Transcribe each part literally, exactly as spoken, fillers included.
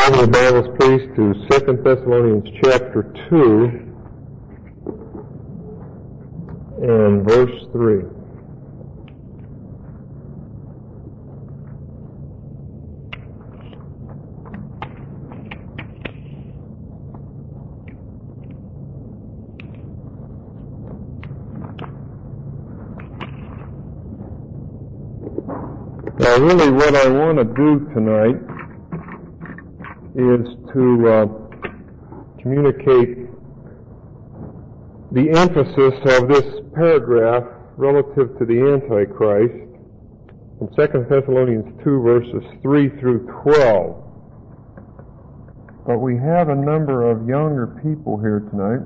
Open your Bibles, please, to Second Thessalonians chapter two and verse three. Now, really, what I want to do tonight is to uh, communicate the emphasis of this paragraph relative to the Antichrist in Second Thessalonians two, verses three through twelve. But we have a number of younger people here tonight,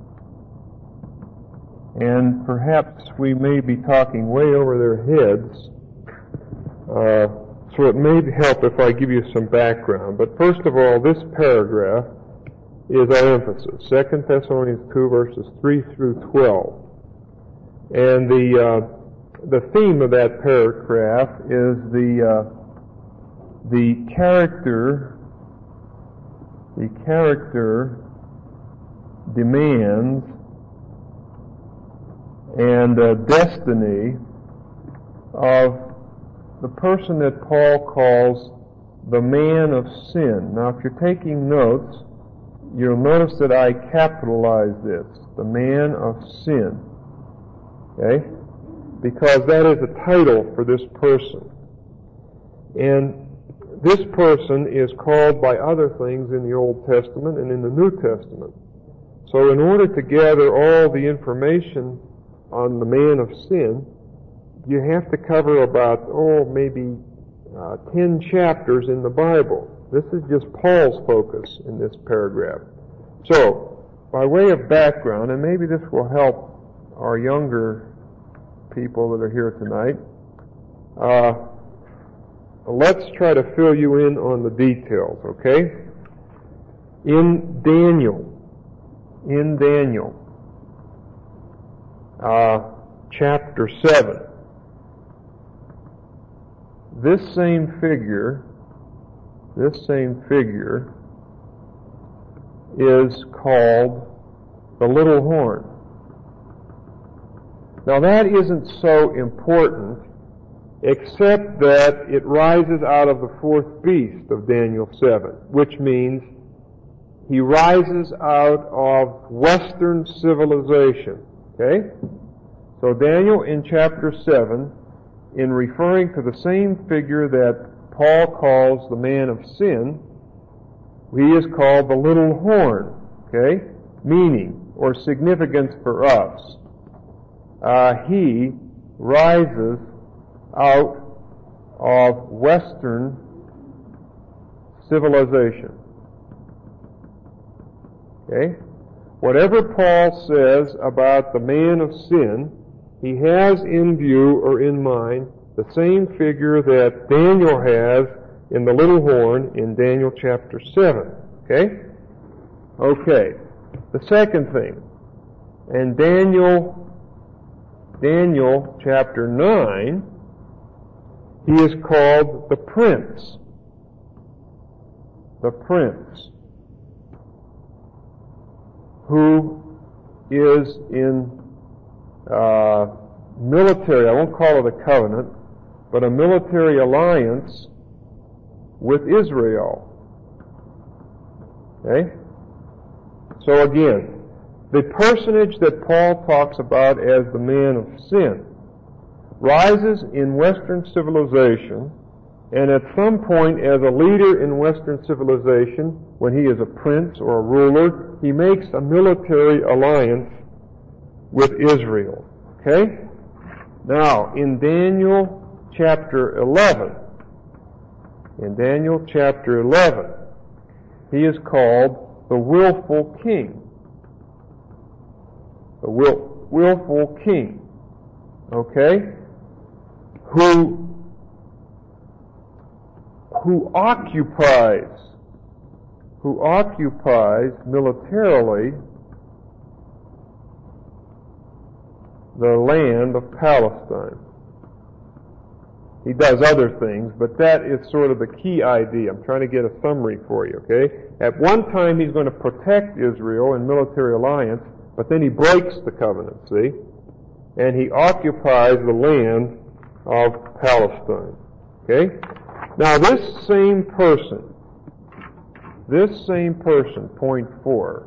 and perhaps we may be talking way over their heads. Uh, So it may help if I give you some background. But first of all, this paragraph is our emphasis. Second Thessalonians two, verses three through twelve. And the uh, the theme of that paragraph is the uh, the character the character demands and uh, destiny of the person that Paul calls the man of sin. Now, if you're taking notes, you'll notice that I capitalize this, the man of sin. Okay? Because that is a title for this person. And this person is called by other things in the Old Testament and in the New Testament. So in order to gather all the information on the man of sin, you have to cover about, oh, maybe uh, ten chapters in the Bible. This is just Paul's focus in this paragraph. So, by way of background, and maybe this will help our younger people that are here tonight, uh, let's try to fill you in on the details, okay? In Daniel, in Daniel, uh, chapter seven, This same figure, this same figure is called the little horn. Now that isn't so important, except that it rises out of the fourth beast of Daniel seven, which means he rises out of Western civilization. Okay? So Daniel in chapter seven, in referring to the same figure that Paul calls the man of sin, he is called the little horn, okay? Meaning, or significance for us. Uh, he rises out of Western civilization. Okay? Whatever Paul says about the man of sin, he has in view or in mind the same figure that Daniel has in the little horn in Daniel chapter seven. Okay? Okay. The second thing, in Daniel, Daniel chapter nine, he is called the prince. The prince. Who is in Uh, military, I won't call it a covenant, but a military alliance with Israel. Okay? So again, the personage that Paul talks about as the man of sin rises in Western civilization, and at some point as a leader in Western civilization, when he is a prince or a ruler, he makes a military alliance with Israel. Okay? Now, in Daniel chapter eleven, in Daniel chapter eleven, he is called the willful king. The will, willful king. Okay? Who, who occupies, who occupies militarily the land of Palestine. He does other things, but that is sort of the key idea. I'm trying to get a summary for you, okay? At one time, he's going to protect Israel in military alliance, but then he breaks the covenant, see? And he occupies the land of Palestine, okay? Now, this same person, this same person, point four,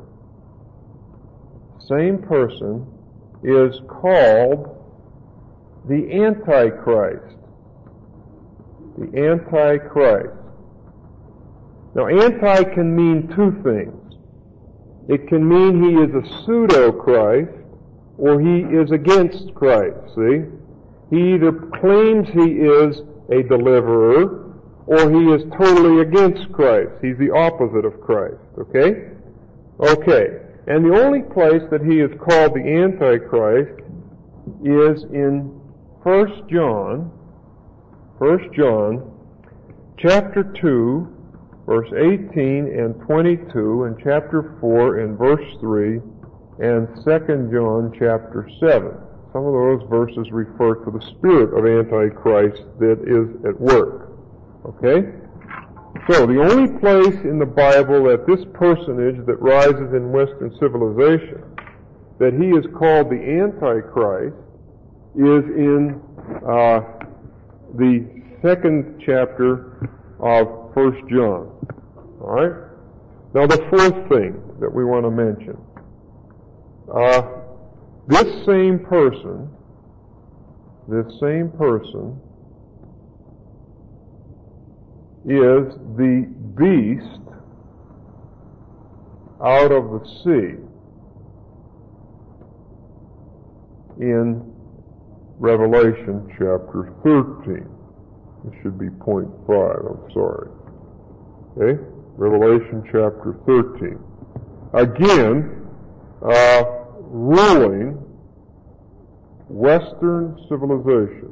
same person is called the Antichrist. The Antichrist. Now, anti can mean two things. It can mean he is a pseudo-Christ, or he is against Christ, see? He either claims he is a deliverer, or he is totally against Christ. He's the opposite of Christ, okay? Okay. And the only place that he is called the Antichrist is in First John, First John, chapter two, verse eighteen and twenty-two, and chapter four and verse three, and Second John chapter seven. Some of those verses refer to the spirit of Antichrist that is at work. Okay? So, the only place in the Bible that this personage that rises in Western civilization, that he is called the Antichrist, is in uh, the second chapter of First John. All right? Now, the fourth thing that we want to mention. Uh, this same person, this same person is the beast out of the sea in Revelation chapter thirteen. It should be point five, I'm sorry. Okay? Revelation chapter thirteen. Again, uh, ruling Western civilization.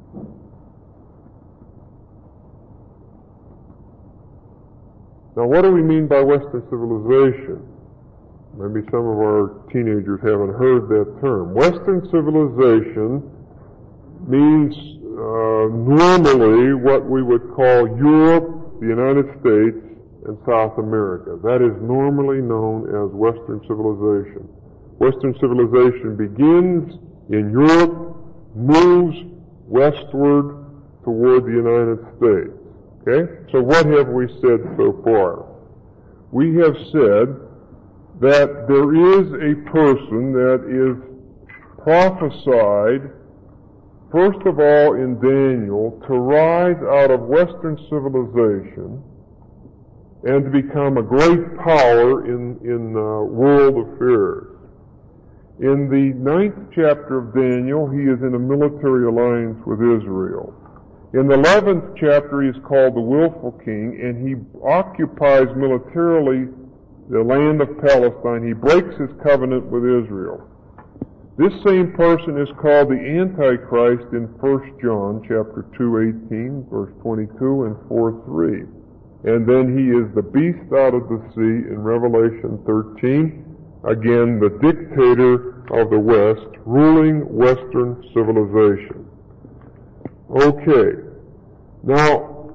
Now, what do we mean by Western civilization? Maybe some of our teenagers haven't heard that term. Western civilization means uh, normally what we would call Europe, the United States, and South America. That is normally known as Western civilization. Western civilization begins in Europe, moves westward toward the United States. Okay? So what have we said so far? We have said that there is a person that is prophesied, first of all in Daniel, to rise out of Western civilization and to become a great power in, in uh, world affairs. In the ninth chapter of Daniel, he is in a military alliance with Israel. In the eleventh chapter, he is called the Willful King, and he occupies militarily the land of Palestine. He breaks his covenant with Israel. This same person is called the Antichrist in First John chapter two, eighteen, verse twenty-two, and four, three. And then he is the beast out of the sea in Revelation thirteen. Again, the dictator of the West, ruling Western civilization. Okay. Now,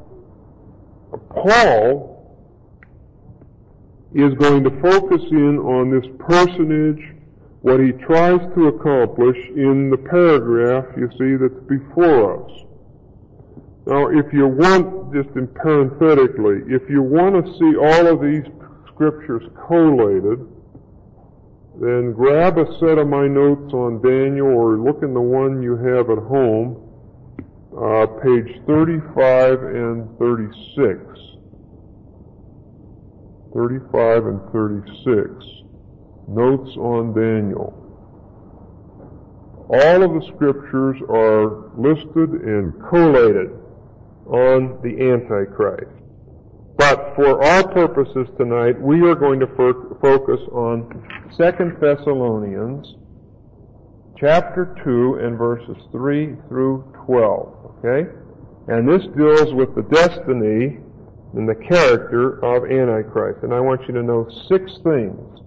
Paul is going to focus in on this personage, what he tries to accomplish in the paragraph, you see, that's before us. Now, if you want, just in parenthetically, if you want to see all of these scriptures collated, then grab a set of my notes on Daniel or look in the one you have at home, uh, page thirty-five and thirty-six. thirty-five and thirty-six. Notes on Daniel. All of the scriptures are listed and collated on the Antichrist. But for our purposes tonight, we are going to fo- focus on Second Thessalonians chapter two and verses three through twelve. Okay? And this deals with the destiny and the character of Antichrist. And I want you to know six things.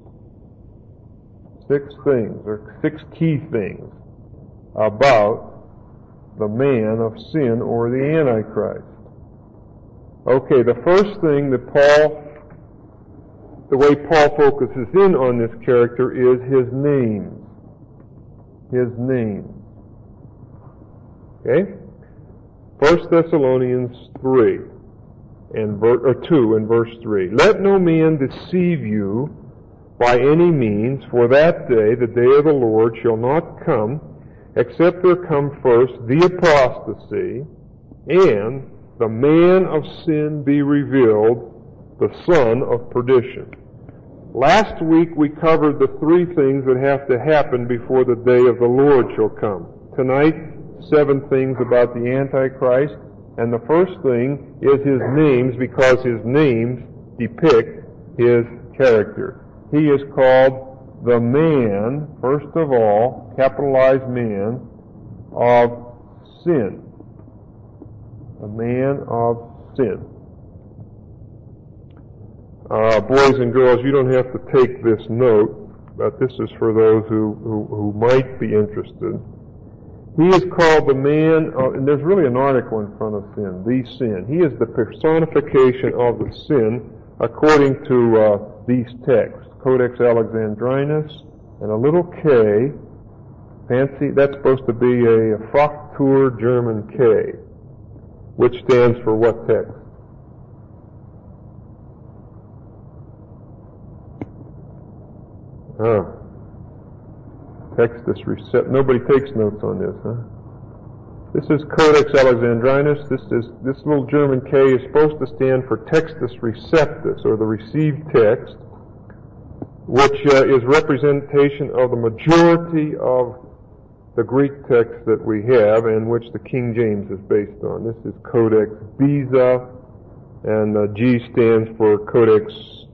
Six things, or six key things about the man of sin or the Antichrist. Okay, the first thing that Paul, the way Paul focuses in on this character is his name. His name. Okay? First Thessalonians three and ver- or two and verse three. Let no man deceive you by any means, for that day, the day of the Lord, shall not come, except there come first the apostasy, and the man of sin be revealed, the son of perdition. Last week we covered the three things that have to happen before the day of the Lord shall come. Tonight, seven things about the Antichrist, and the first thing is his names, because his names depict his character. He is called the man, first of all, capitalized man, of sin. The man of sin. Uh, boys and girls, you don't have to take this note, but this is for those who, who, who might be interested. He is called the man, of, and there's really an article in front of sin, the sin. He is the personification of the sin according to uh, these texts. Codex Alexandrinus, and a little K, fancy, that's supposed to be a, a Fraktur German K, which stands for what text? Oh. Textus Receptus. Nobody takes notes on this, huh? This is Codex Alexandrinus. This is, this little German K is supposed to stand for Textus Receptus, or the received text, which uh, is representation of the majority of the Greek text that we have, and which the King James is based on. This is Codex Beza, and uh, G stands for Codex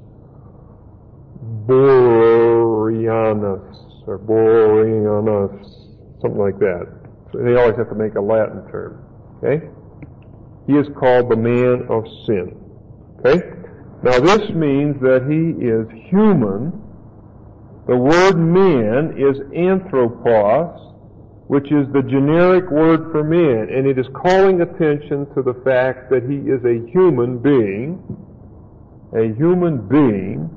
Borrianus, or Borrianus, something like that. So they always have to make a Latin term. Okay? He is called the man of sin. Okay? Now this means that he is human. The word man is anthropos, which is the generic word for man, and it is calling attention to the fact that he is a human being, a human being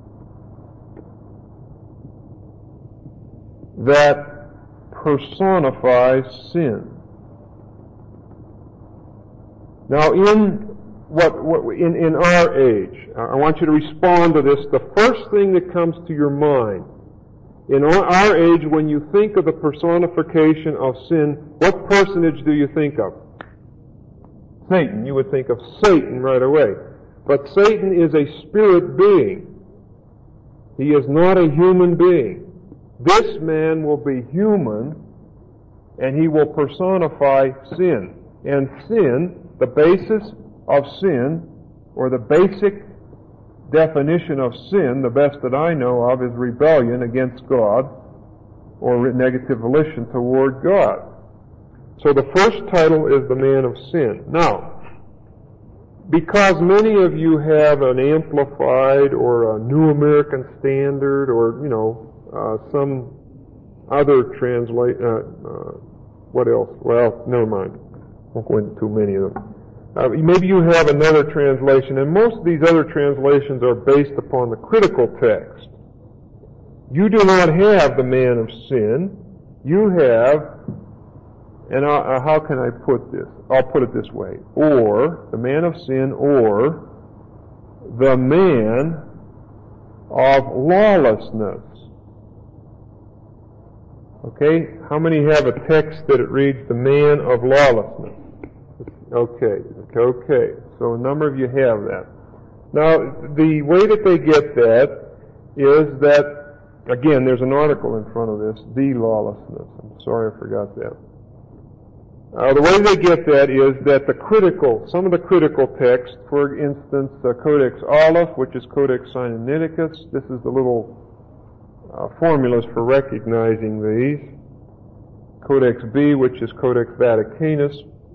that personifies sin. Now in What, what in, in our age, I want you to respond to this. The first thing that comes to your mind, in our, our age, when you think of the personification of sin, what personage do you think of? Satan. You would think of Satan right away. But Satan is a spirit being. He is not a human being. This man will be human, and he will personify sin. And sin, the basis of sin, or the basic definition of sin, the best that I know of, is rebellion against God, or negative volition toward God. So the first title is the man of sin. Now, because many of you have an Amplified or a New American Standard, or, you know, uh, some other translate, uh, uh, what else? Well, never mind. Won't go into too many of them. Uh, maybe you have another translation, and most of these other translations are based upon the critical text. You do not have the man of sin. You have, and uh, how can I put this? I'll put it this way. Or, the man of sin, or the man of lawlessness. Okay? How many have a text that it reads, the man of lawlessness? Okay, okay. So a number of you have that. Now, the way that they get that is that, again, there's an article in front of this, the lawlessness. I'm sorry I forgot that. Uh, the way they get that is that the critical, some of the critical text, for instance, uh, Codex Aleph, which is Codex Sinaiticus, this is the little uh, formulas for recognizing these. Codex B, which is Codex Vaticanus.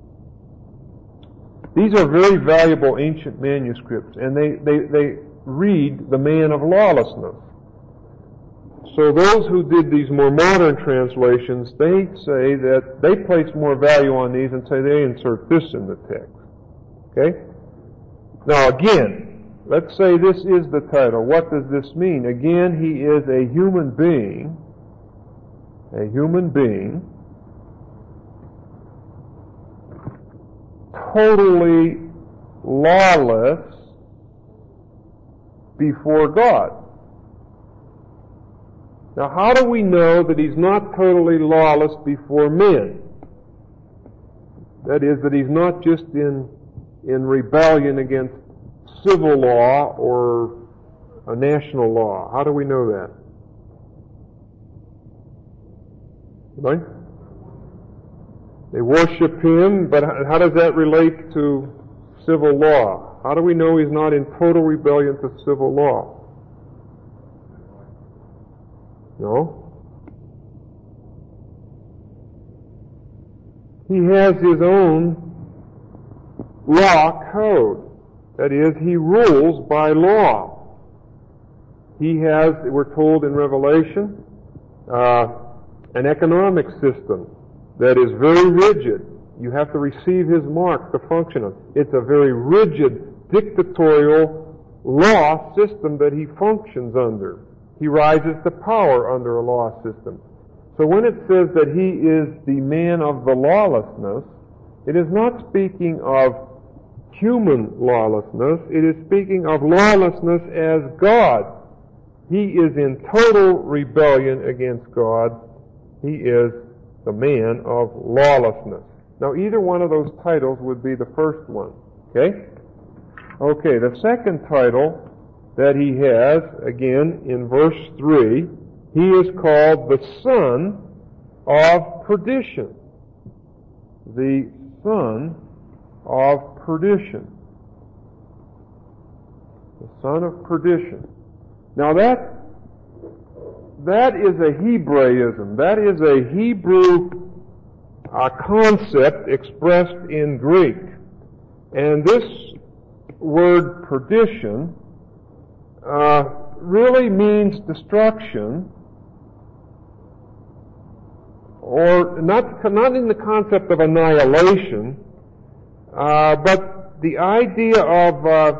These are very valuable ancient manuscripts, and they, they, they read the man of lawlessness. so those who did these more modern translations, they say that they place more value on these and say they insert this in the text. Okay? Now again, let's say this is the title. What does this mean? Again, he is a human being, a human being, totally lawless before God. Now, how do we know that he's not totally lawless before men? That is, that he's not just in, in rebellion against civil law or a national law. How do we know that? Right? They worship him, but how does that relate to civil law? How do we know he's not in total rebellion to civil law? No. He has his own law code. That is, he rules by law. He has, we're told in Revelation, uh, an economic system that is very rigid. You have to receive his mark to function. It's a very rigid, dictatorial law system that he functions under. He rises to power under a law system. So when it says that he is the man of the lawlessness, it is not speaking of human lawlessness. It is speaking of lawlessness as God. He is in total rebellion against God. He is the man of lawlessness. Now, either one of those titles would be the first one. Okay? Okay, the second title that he has, again, in verse three, he is called the Son of Perdition. The Son of Perdition. The Son of Perdition. Now that, that is a Hebraism. That is a Hebrew uh, concept expressed in Greek. And this word perdition uh, really means destruction, or not, not in the concept of annihilation, uh, but the idea of uh,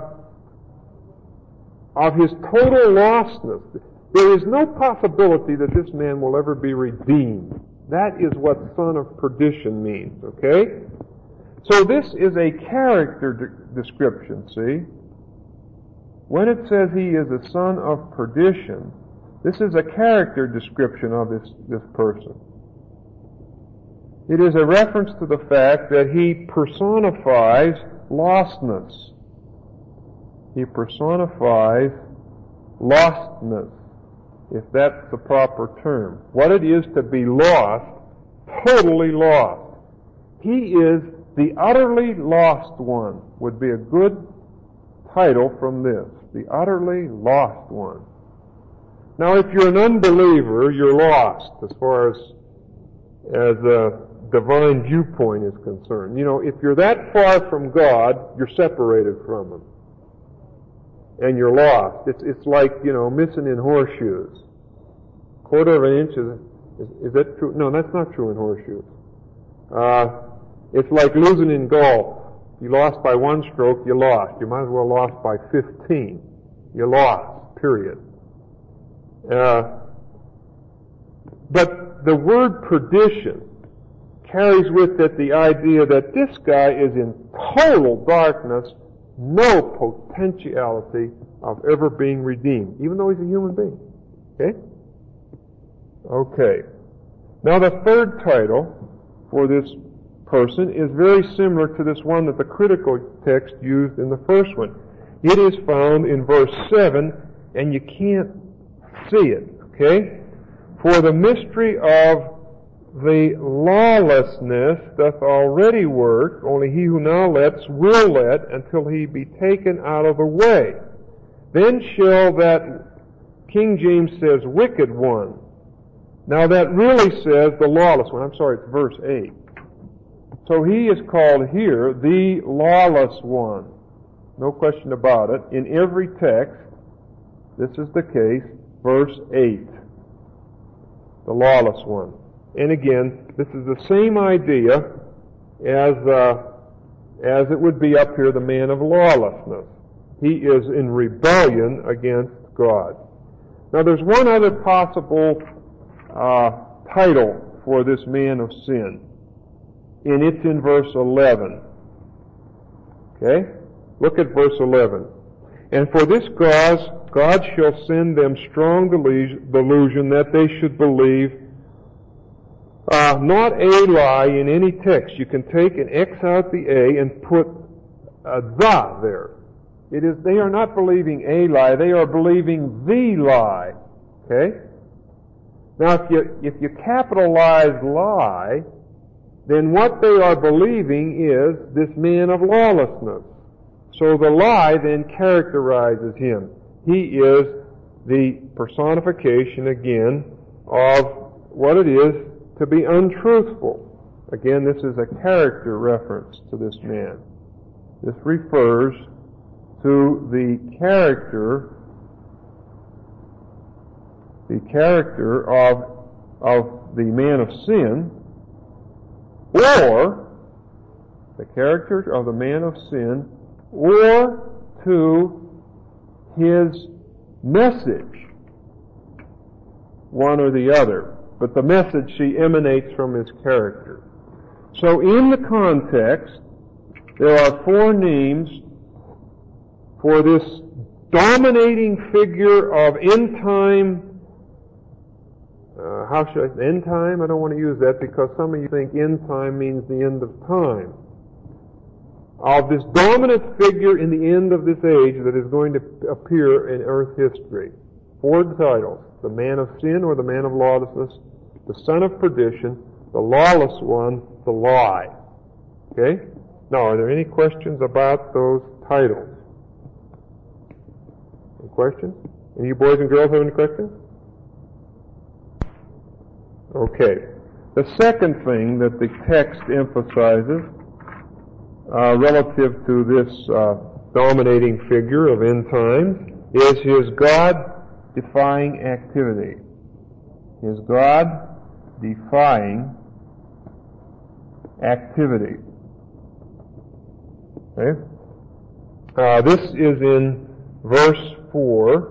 of his total lostness. There is no possibility that this man will ever be redeemed. That is what son of perdition means, okay? So this is a character de- description, see? When it says he is a son of perdition, this is a character description of this, this person. It is a reference to the fact that he personifies lostness. He personifies lostness, if that's the proper term. What it is to be lost, totally lost. He is the utterly lost one, would be a good title from this. The utterly lost one. Now, if you're an unbeliever, you're lost as far as as a divine viewpoint is concerned. You know, if you're that far from God, you're separated from Him. And you're lost. It's it's like, you know, missing in horseshoes. Quarter of an inch, is, is, is that true? No, that's not true in horseshoes. Uh, it's like losing in golf. You lost by one stroke, you lost. You might as well lost by fifteen. You lost, period. Uh, but the word perdition carries with it the idea that this guy is in total darkness, no potentiality of ever being redeemed, even though he's a human being. Okay? Okay. Now the third title for this person is very similar to this one that the critical text used in the first one. It is found in verse seven, and you can't see it, okay? For the mystery of the lawlessness doth already work, only he who now lets will let until he be taken out of the way. Then shall that, King James says, wicked one. Now that really says the lawless one. I'm sorry, it's verse eight. So he is called here the lawless one. No question about it. In every text, this is the case. Verse eight. the lawless one. And again, this is the same idea as uh, as it would be up here, the man of lawlessness. He is in rebellion against God. Now there's one other possible uh, title for this man of sin, and it's in verse eleven. Okay? Look at verse eleven. And for this cause God shall send them strong delusion that they should believe uh, not a lie in any text. You can take and X out the A and put a the there. It is, they are not believing a lie, they are believing the lie. Okay? Now if you, if you capitalize lie, then what they are believing is this man of lawlessness. So the lie then characterizes him. He is the personification again of what it is to be untruthful. Again, this is a character reference to this man. This refers to the character, the character of, of the man of sin, or the character of the man of sin, or to his message, one or the other. But the message, she emanates from his character. So in the context, there are four names for this dominating figure of end time. Uh, how should I say? End time? I don't want to use that because some of you think end time means the end of time. Of this dominant figure in the end of this age that is going to appear in earth history. Four titles: the man of sin or the man of lawlessness, the son of perdition, the lawless one, the lie. Okay? Now, are there any questions about those titles? Any questions? Any of you boys and girls have any questions? Okay. The second thing that the text emphasizes uh, relative to this uh, dominating figure of end times is his God-defying activity. His God-defying activity. Okay? Uh, this is in verse four.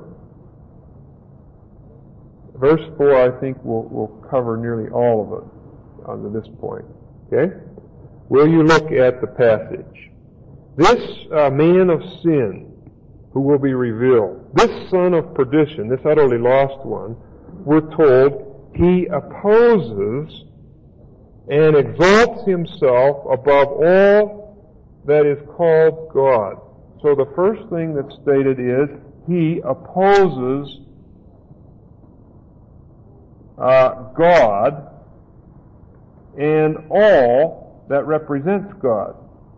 Verse four, I think, will will cover nearly all of it up to this point. Okay? Will you look at the passage? This uh, man of sin who will be revealed, this son of perdition, this utterly lost one, we're told he opposes and exalts himself above all that is called God. So the first thing that's stated is he opposes uh, God and all that represents God.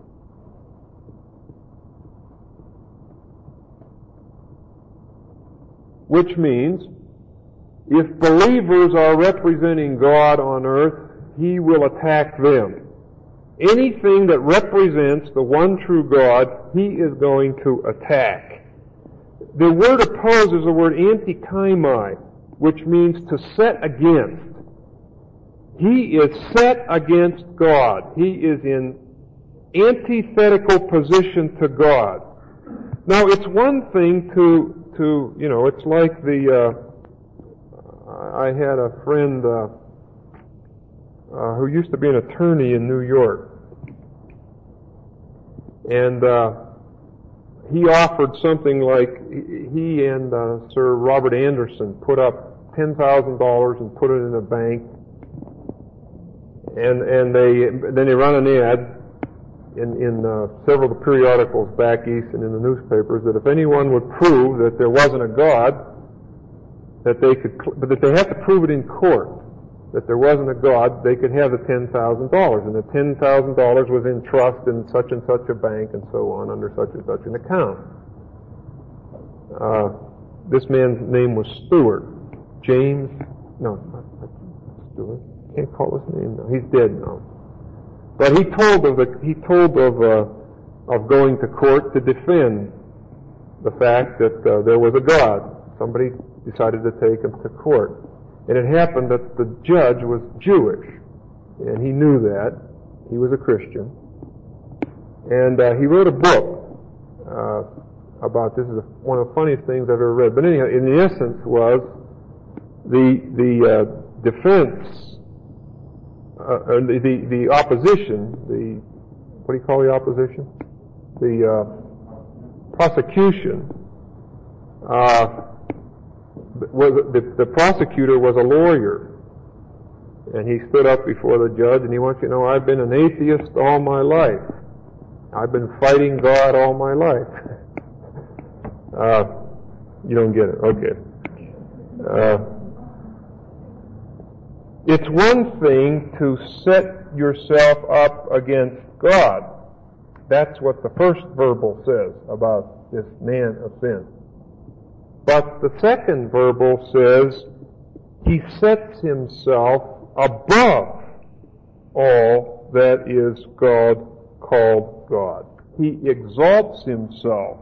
Which means, if believers are representing God on earth, he will attack them. Anything that represents the one true God, he is going to attack. The word oppose is the word antikaimai, which means to set against. He is set against God. He is in antithetical position to God. Now, it's one thing to, to you know, it's like the, uh, I had a friend uh, uh, who used to be an attorney in New York. And uh, he offered something like, he and uh, Sir Robert Anderson put up ten thousand dollars and put it in a bank. And and they then they run an ad in in uh, several of the periodicals back east and in the newspapers that if anyone would prove that there wasn't a God, that they could, but that they have to prove it in court that there wasn't a God, they could have the ten thousand dollars, and the ten thousand dollars was in trust in such and such a bank and so on under such and such an account. Uh, this man's name was Stewart, James. No, not, not Stewart. Can't call his name now. He's dead now. But he told of the, he told of uh, of going to court to defend the fact that uh, there was a God. Somebody decided to take him to court, And it happened that the judge was Jewish, and he knew that. He was a Christian. And uh, he wrote a book uh, about this. Is one of the funniest things I've ever read. But anyhow, in the essence was the the uh, defense, uh, or the, the the opposition, the what do you call the opposition? The uh, prosecution. Uh, was the, the prosecutor was a lawyer, and he stood up before the judge, and he wants you to know, I've been an atheist all my life. I've been fighting God all my life. uh, you don't get it, okay. Uh, it's one thing to set yourself up against God. That's what the first verbal says about this man of sin. But the second verbal says he sets himself above all that is God called God. He exalts himself.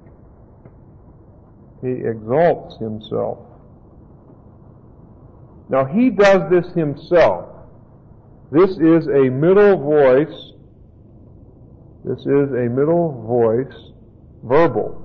He exalts himself. Now he does this himself. This is a middle voice. This is a middle voice verbal.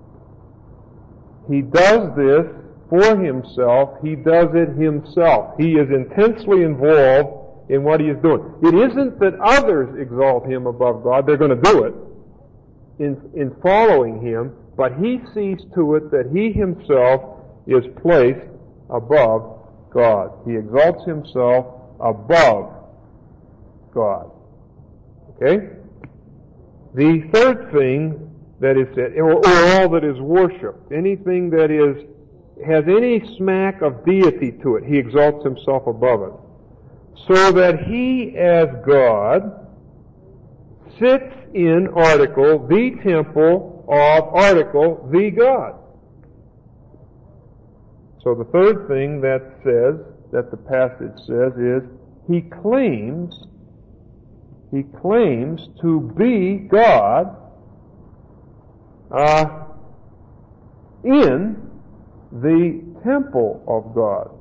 He does this for himself. He does it himself. He is intensely involved in what he is doing. It isn't that others exalt him above God. They're going to do it in, in following him, but he sees to it that he himself is placed above God. He exalts himself above God. Okay? The third thing that is said, or, or all that is worshipped, anything that is has any smack of deity to it, he exalts himself above it. So that he, as God, sits in article, the temple of article, the God. So the third thing that says, that the passage says is, he claims, he claims to be God uh, in the temple of God.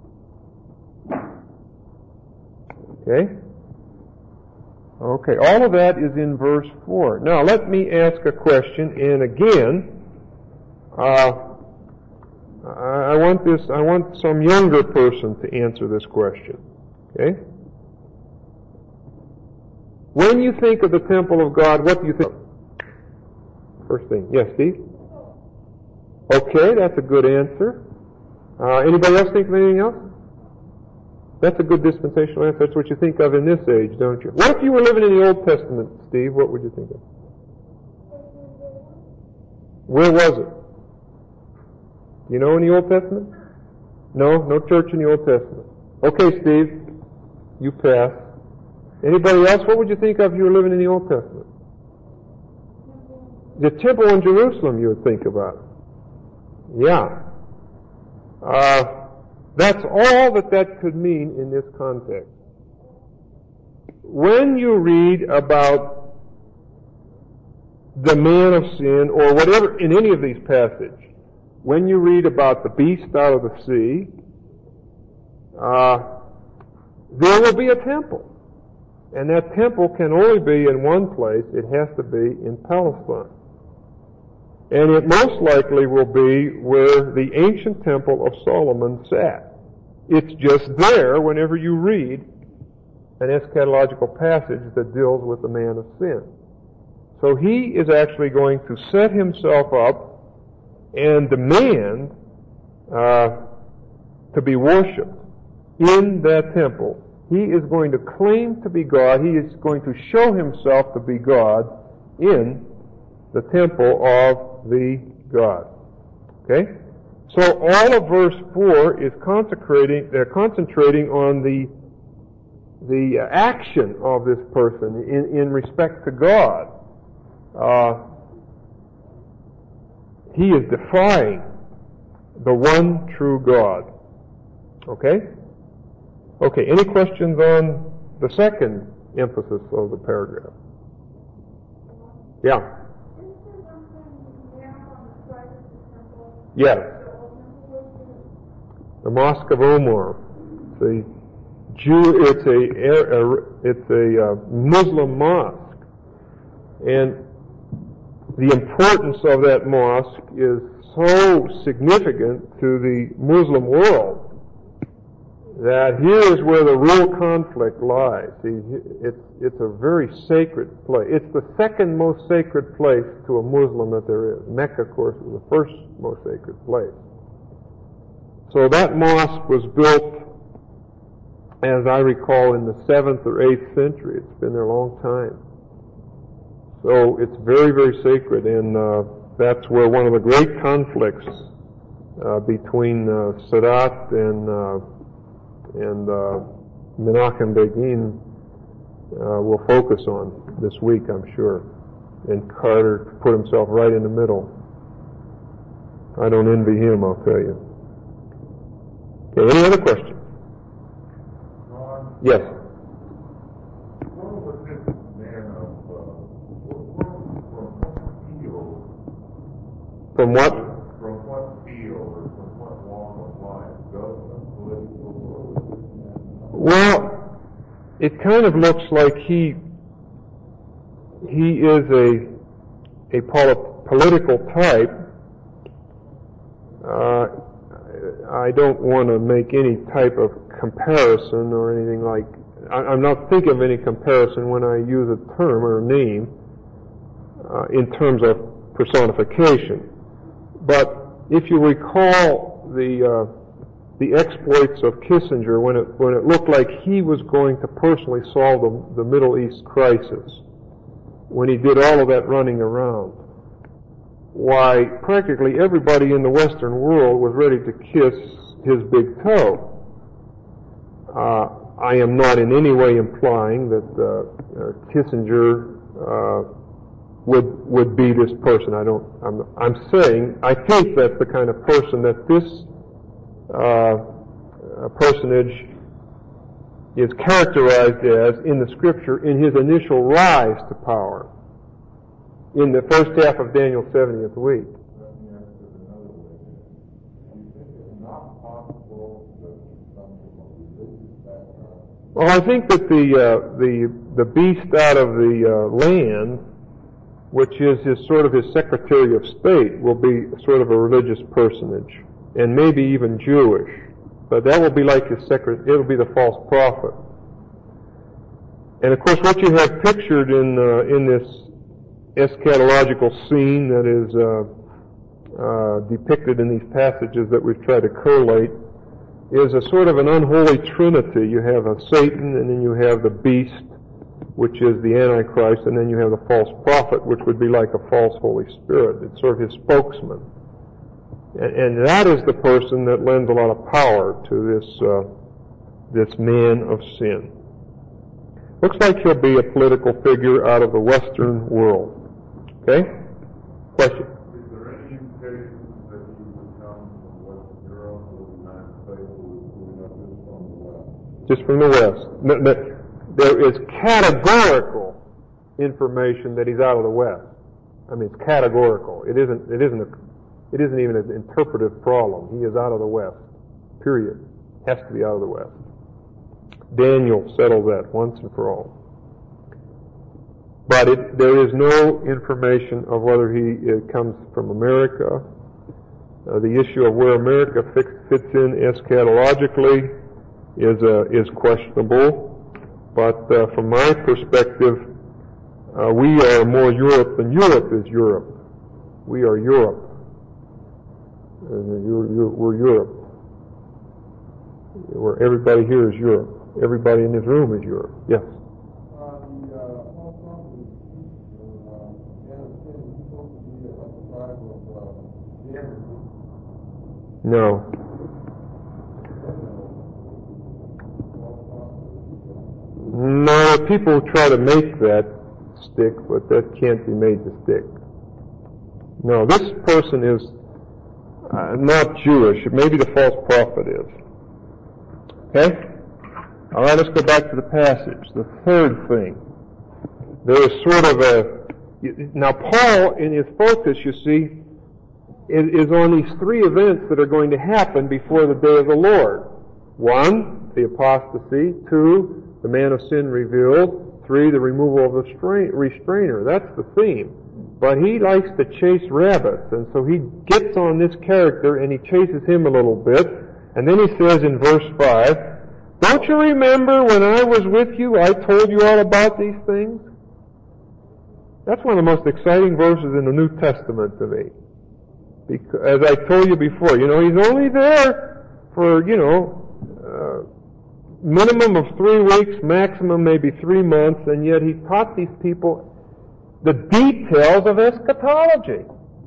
Okay? Okay, all of that is in verse four. Now, let me ask a question, and again, uh, I want this, I want some younger person to answer this question. Okay? When you think of the temple of God, what do you think of? First thing. Yes, Steve? Okay, that's a good answer. Uh, anybody else think of anything else? That's a good dispensational answer. That's what you think of in this age, don't you? What if you were living in the Old Testament, Steve? What would you think of? Where was it? You know in the Old Testament? No? No church in the Old Testament. Okay, Steve. You pass. Anybody else? What would you think of if you were living in the Old Testament? The temple in Jerusalem you would think about. Yeah. Uh, that's all that that could mean in this context. When you read about the man of sin, or whatever, in any of these passages, when you read about the beast out of the sea, uh, there will be a temple. And that temple can only be in one place. It has to be in Palestine. And it most likely will be where the ancient temple of Solomon sat. It's just there whenever you read an eschatological passage that deals with the man of sin. So he is actually going to set himself up and demand uh, to be worshipped in that temple. He is going to claim to be God. He is going to show himself to be God in the temple of the God. Okay? So all of verse four is consecrating, they're concentrating on the the action of this person in, in respect to God. Uh, he is defying the one true God. Okay? Okay, any questions on the second emphasis of the paragraph? Yeah. Yes. the Mosque of Omar. It's a Jew. It's a it's a uh, Muslim mosque, and the importance of that mosque is so significant to the Muslim world that here is where the real conflict lies. It's, it's a very sacred place. It's the second most sacred place to a Muslim that there is. Mecca, of course, is the first most sacred place. So that mosque was built, as I recall, in the seventh or eighth century. It's been there a long time. So it's very, very sacred, and uh, that's where one of the great conflicts uh, between uh, Sadat and uh, and uh, Menachem Begin uh, will focus on this week, I'm sure. And Carter put himself right in the middle. I don't envy him, I'll tell you. Okay, any other questions? Ron? Yes. What was this man of, uh, from what field? From what? From what field or from what walk of life? Government, political, or Well, it kind of looks like he he is a a poli- political type. Uh, I don't want to make any type of comparison or anything like. I, I'm not thinking of any comparison when I use a term or a name uh, in terms of personification. But if you recall the uh, the exploits of Kissinger when it when it looked like he was going to personally solve the, the Middle East crisis, when he did all of that running around, why practically everybody in the Western world was ready to kiss his big toe. Uh, I am not in any way implying that uh, uh, Kissinger uh, would would be this person. I don't. I'm, I'm saying I think that's the kind of person that this uh, personage is characterized as in the Scripture in his initial rise to power in the first half of Daniel's seventieth week. let me ask it another way. Do you think it's not possible that he comes from a religious background? Well, I think that the uh, the the beast out of the uh, land, which is his sort of his Secretary of State, will be sort of a religious personage, and maybe even Jewish. But that will be like his secretary. It'll be the false prophet. And of course, what you have pictured in uh, in this eschatological scene that is uh, uh, depicted in these passages that we've tried to correlate is a sort of an unholy trinity. You have a Satan, and then you have the beast, which is the Antichrist, and then you have the false prophet, which would be like a false Holy Spirit. It's sort of his spokesman. And, and that is the person that lends a lot of power to this uh, this man of sin. Looks like he'll be a political figure out of the Western world. Okay? Question? Is there any indication that he would come from Western Europe or the United States, or would not just from the West? Just from the West. No, no, there is categorical information that he's out of the West. I mean, it's categorical. It isn't. It isn't a. It isn't even an interpretive problem. He is out of the West. Period. Has to be out of the West. Daniel settled that once and for all. But it, there is no information of whether he it comes from America. Uh, the issue of where America fix, fits in eschatologically is uh, is questionable. But uh, from my perspective, uh, we are more Europe than Europe is Europe. We are Europe. And you're, you're, we're Europe. Where everybody here is Europe. Everybody in this room is Europe. Yes. Uh, the uh, false prophet is uh, Anakin, he's supposed to be of the tribe of uh, Jared. No. No, people try to make that stick, but that can't be made to stick. No, this person is uh, not Jewish. Maybe the false prophet is. Okay? All right, let's go back to the passage. The third thing. There is sort of a... Now, Paul, in his focus, you see, is, is on these three events that are going to happen before the day of the Lord. One, the apostasy. Two, the man of sin revealed. Three, the removal of the strain, restrainer. That's the theme. But he likes to chase rabbits, and so he gets on this character and he chases him a little bit. And then he says in verse five, "Don't you remember when I was with you, I told you all about these things?" That's one of the most exciting verses in the New Testament to me. Because, as I told you before, you know, he's only there for, you know, uh, minimum of three weeks, maximum maybe three months, and yet he taught these people the details of eschatology.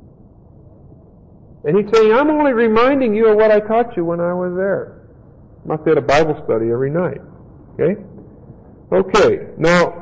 And he's saying, I'm only reminding you of what I taught you when I was there. Must have a Bible study every night. Okay? Okay, now,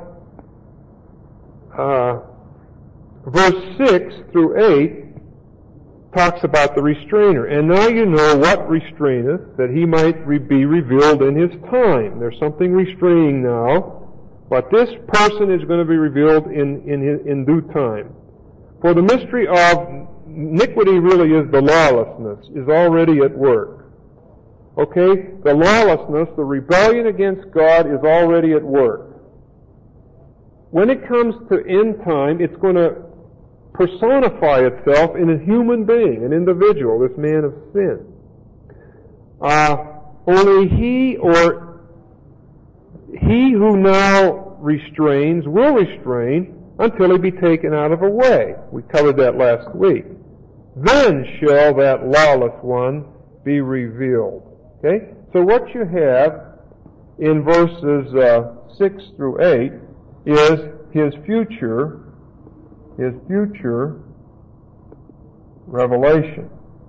uh, verse six through eight talks about the restrainer. And now you know what restraineth, that he might re- be revealed in his time. There's something restraining now, but this person is going to be revealed in, in, his, in due time. For the mystery of iniquity really is the lawlessness, is already at work. Okay? The lawlessness, the rebellion against God is already at work. When it comes to end time, it's going to personify itself in a human being, an individual, this man of sin. Uh, only he or he who now restrains will restrain until he be taken out of the way. We covered that last week. Then shall that lawless one be revealed. Okay? So what you have in verses uh, six through eight is his future, his future revelation.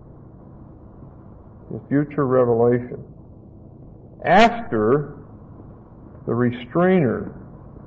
His future revelation. After the restrainer,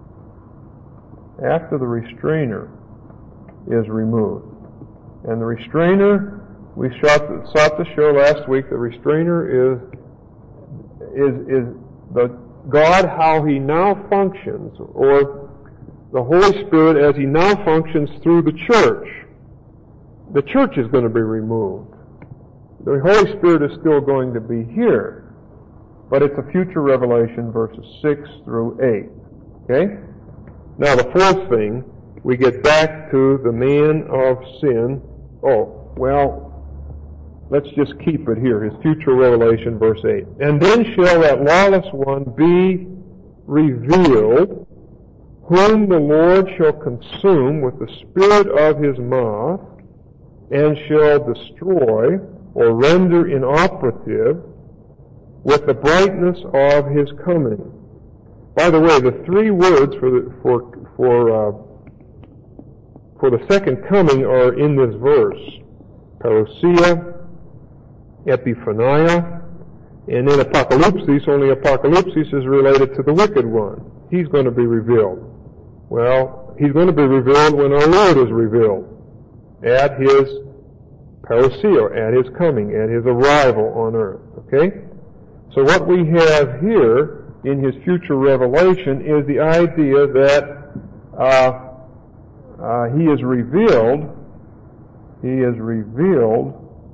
after the restrainer is removed. And the restrainer, we sought to show last week, the restrainer is, is, is the God, how he now functions, or the Holy Spirit as he now functions through the church. The church is going to be removed. The Holy Spirit is still going to be here. But it's a future revelation, verses six through eight. Okay? Now the fourth thing, we get back to the man of sin. Oh, well, let's just keep it here. His future revelation, verse eight. And then shall that lawless one be revealed, whom the Lord shall consume with the spirit of his mouth, and shall destroy, or render inoperative, with the brightness of his coming. By the way, the three words for the, for for uh, for the second coming are in this verse: parousia, epiphania, and then apocalypsis. Only apocalypsis is related to the wicked one. He's going to be revealed. Well, he's going to be revealed when our Lord is revealed at his parousia, at his coming, at his arrival on earth. Okay. So what we have here in his future revelation is the idea that uh, uh, he is revealed, he is revealed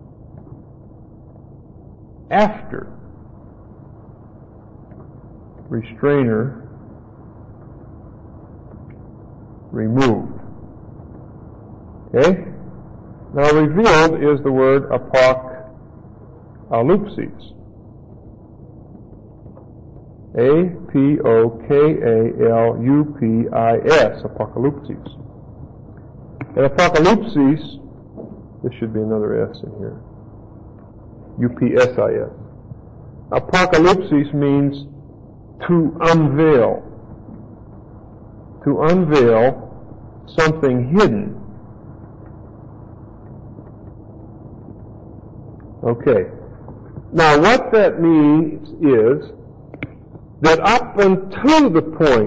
after restrainer removed. Okay? Now revealed is the word apocalypsis. A P O K A L U P I S, apocalypsis. And apocalypsis, there should be another S in here. U P S I S. Apocalypsis means to unveil. To unveil something hidden. Okay. Now what that means is that up until the point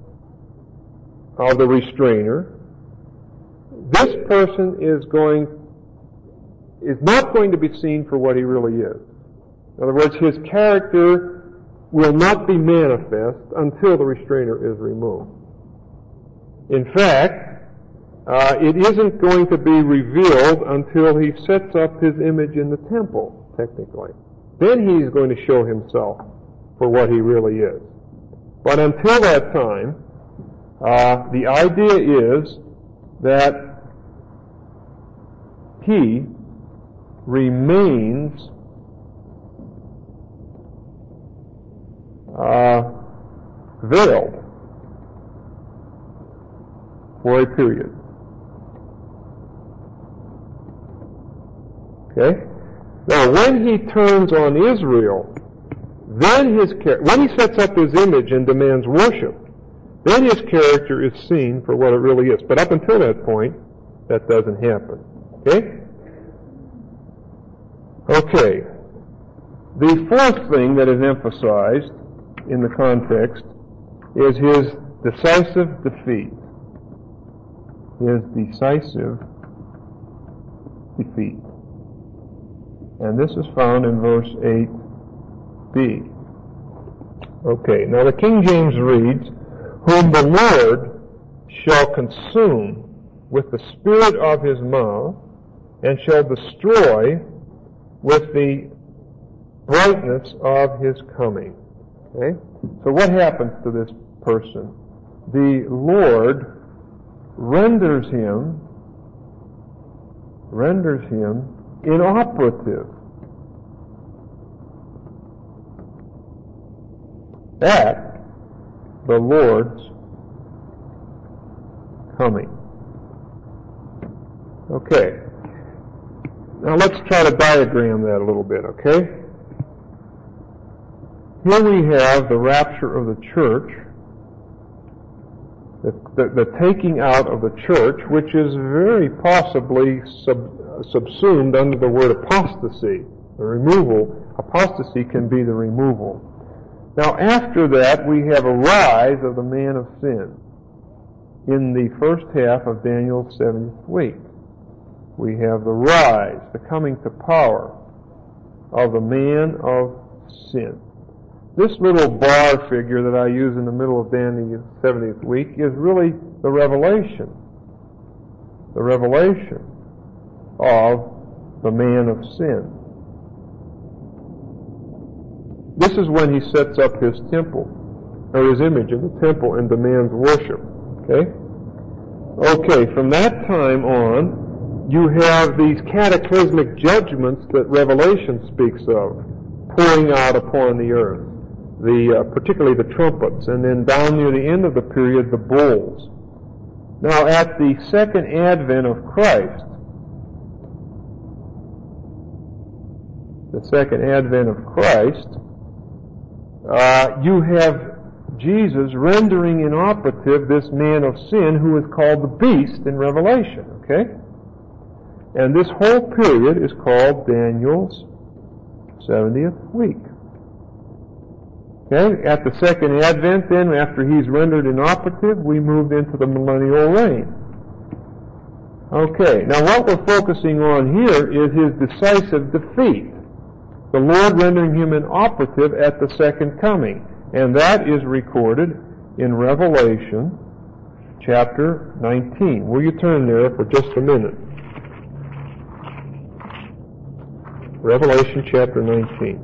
of the restrainer, this person is going, is not going to be seen for what he really is. In other words, his character will not be manifest until the restrainer is removed. In fact, uh, it isn't going to be revealed until he sets up his image in the temple, technically. Then he's going to show himself for what he really is. But until that time, uh, the idea is that he remains uh, veiled for a period. Okay? Now, when he turns on Israel, then his char- when he sets up his image and demands worship, then his character is seen for what it really is. But up until that point, that doesn't happen. Okay? Okay. The fourth thing that is emphasized in the context is his decisive defeat. His decisive defeat. And this is found in verse eight b. Okay, now the King James reads, "Whom the Lord shall consume with the spirit of his mouth, and shall destroy with the brightness of his coming." Okay? So what happens to this person? The Lord renders him, renders him inoperative at the Lord's coming. Okay. Now let's try to diagram that a little bit, okay? Here we have the rapture of the church, the, the, the taking out of the church, which is very possibly sub, subsumed under the word apostasy. The removal, apostasy can be the removal. Now after that, we have a rise of the man of sin in the first half of Daniel's seventieth week. We have the rise, the coming to power of the man of sin. This little bar figure that I use in the middle of Daniel's seventieth week is really the revelation. The revelation of the man of sin. This is when he sets up his temple, or his image in the temple, and demands worship. Okay? Okay, from that time on, you have these cataclysmic judgments that Revelation speaks of, pouring out upon the earth. The, uh, particularly the trumpets, and then down near the end of the period, the bowls. Now, at the second advent of Christ, the second advent of Christ, uh, you have Jesus rendering inoperative this man of sin who is called the beast in Revelation, okay? And this whole period is called Daniel's seventieth week. Okay, at the second advent then, after he's rendered inoperative, we moved into the millennial reign. Okay, now what we're focusing on here is his decisive defeat. The Lord rendering him inoperative at the second coming. And that is recorded in Revelation chapter nineteen. Will you turn there for just a minute? Revelation chapter nineteen.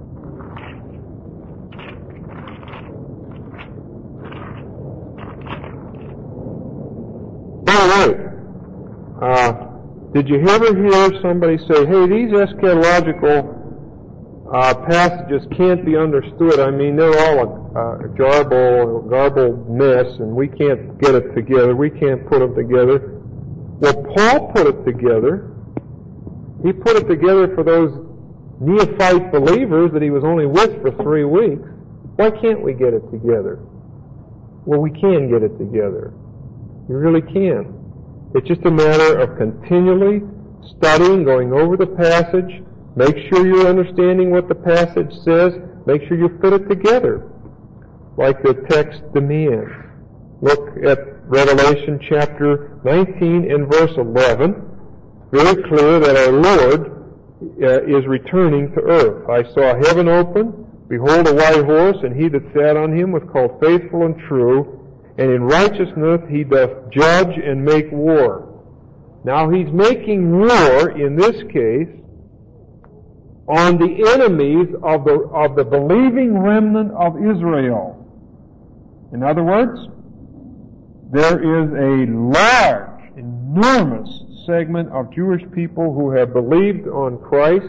Uh, did you ever hear somebody say, hey, these eschatological uh, passages can't be understood? I mean, they're all a, a garble, garbled mess, and we can't get it together. We can't put them together. Well, Paul put it together. He put it together for those neophyte believers that he was only with for three weeks. Why can't we get it together? Well, we can get it together. You really can. It's just a matter of continually studying, going over the passage, make sure you're understanding what the passage says, make sure you fit it together, like the text demands. Look at Revelation chapter nineteen and verse eleven. Very clear that our Lord uh, is returning to earth. I saw heaven open, behold a white horse, and he that sat on him was called Faithful and True, And in righteousness he doth judge and make war. Now he's making war, in this case, on the enemies of the, of the believing remnant of Israel. In other words, there is a large, enormous segment of Jewish people who have believed on Christ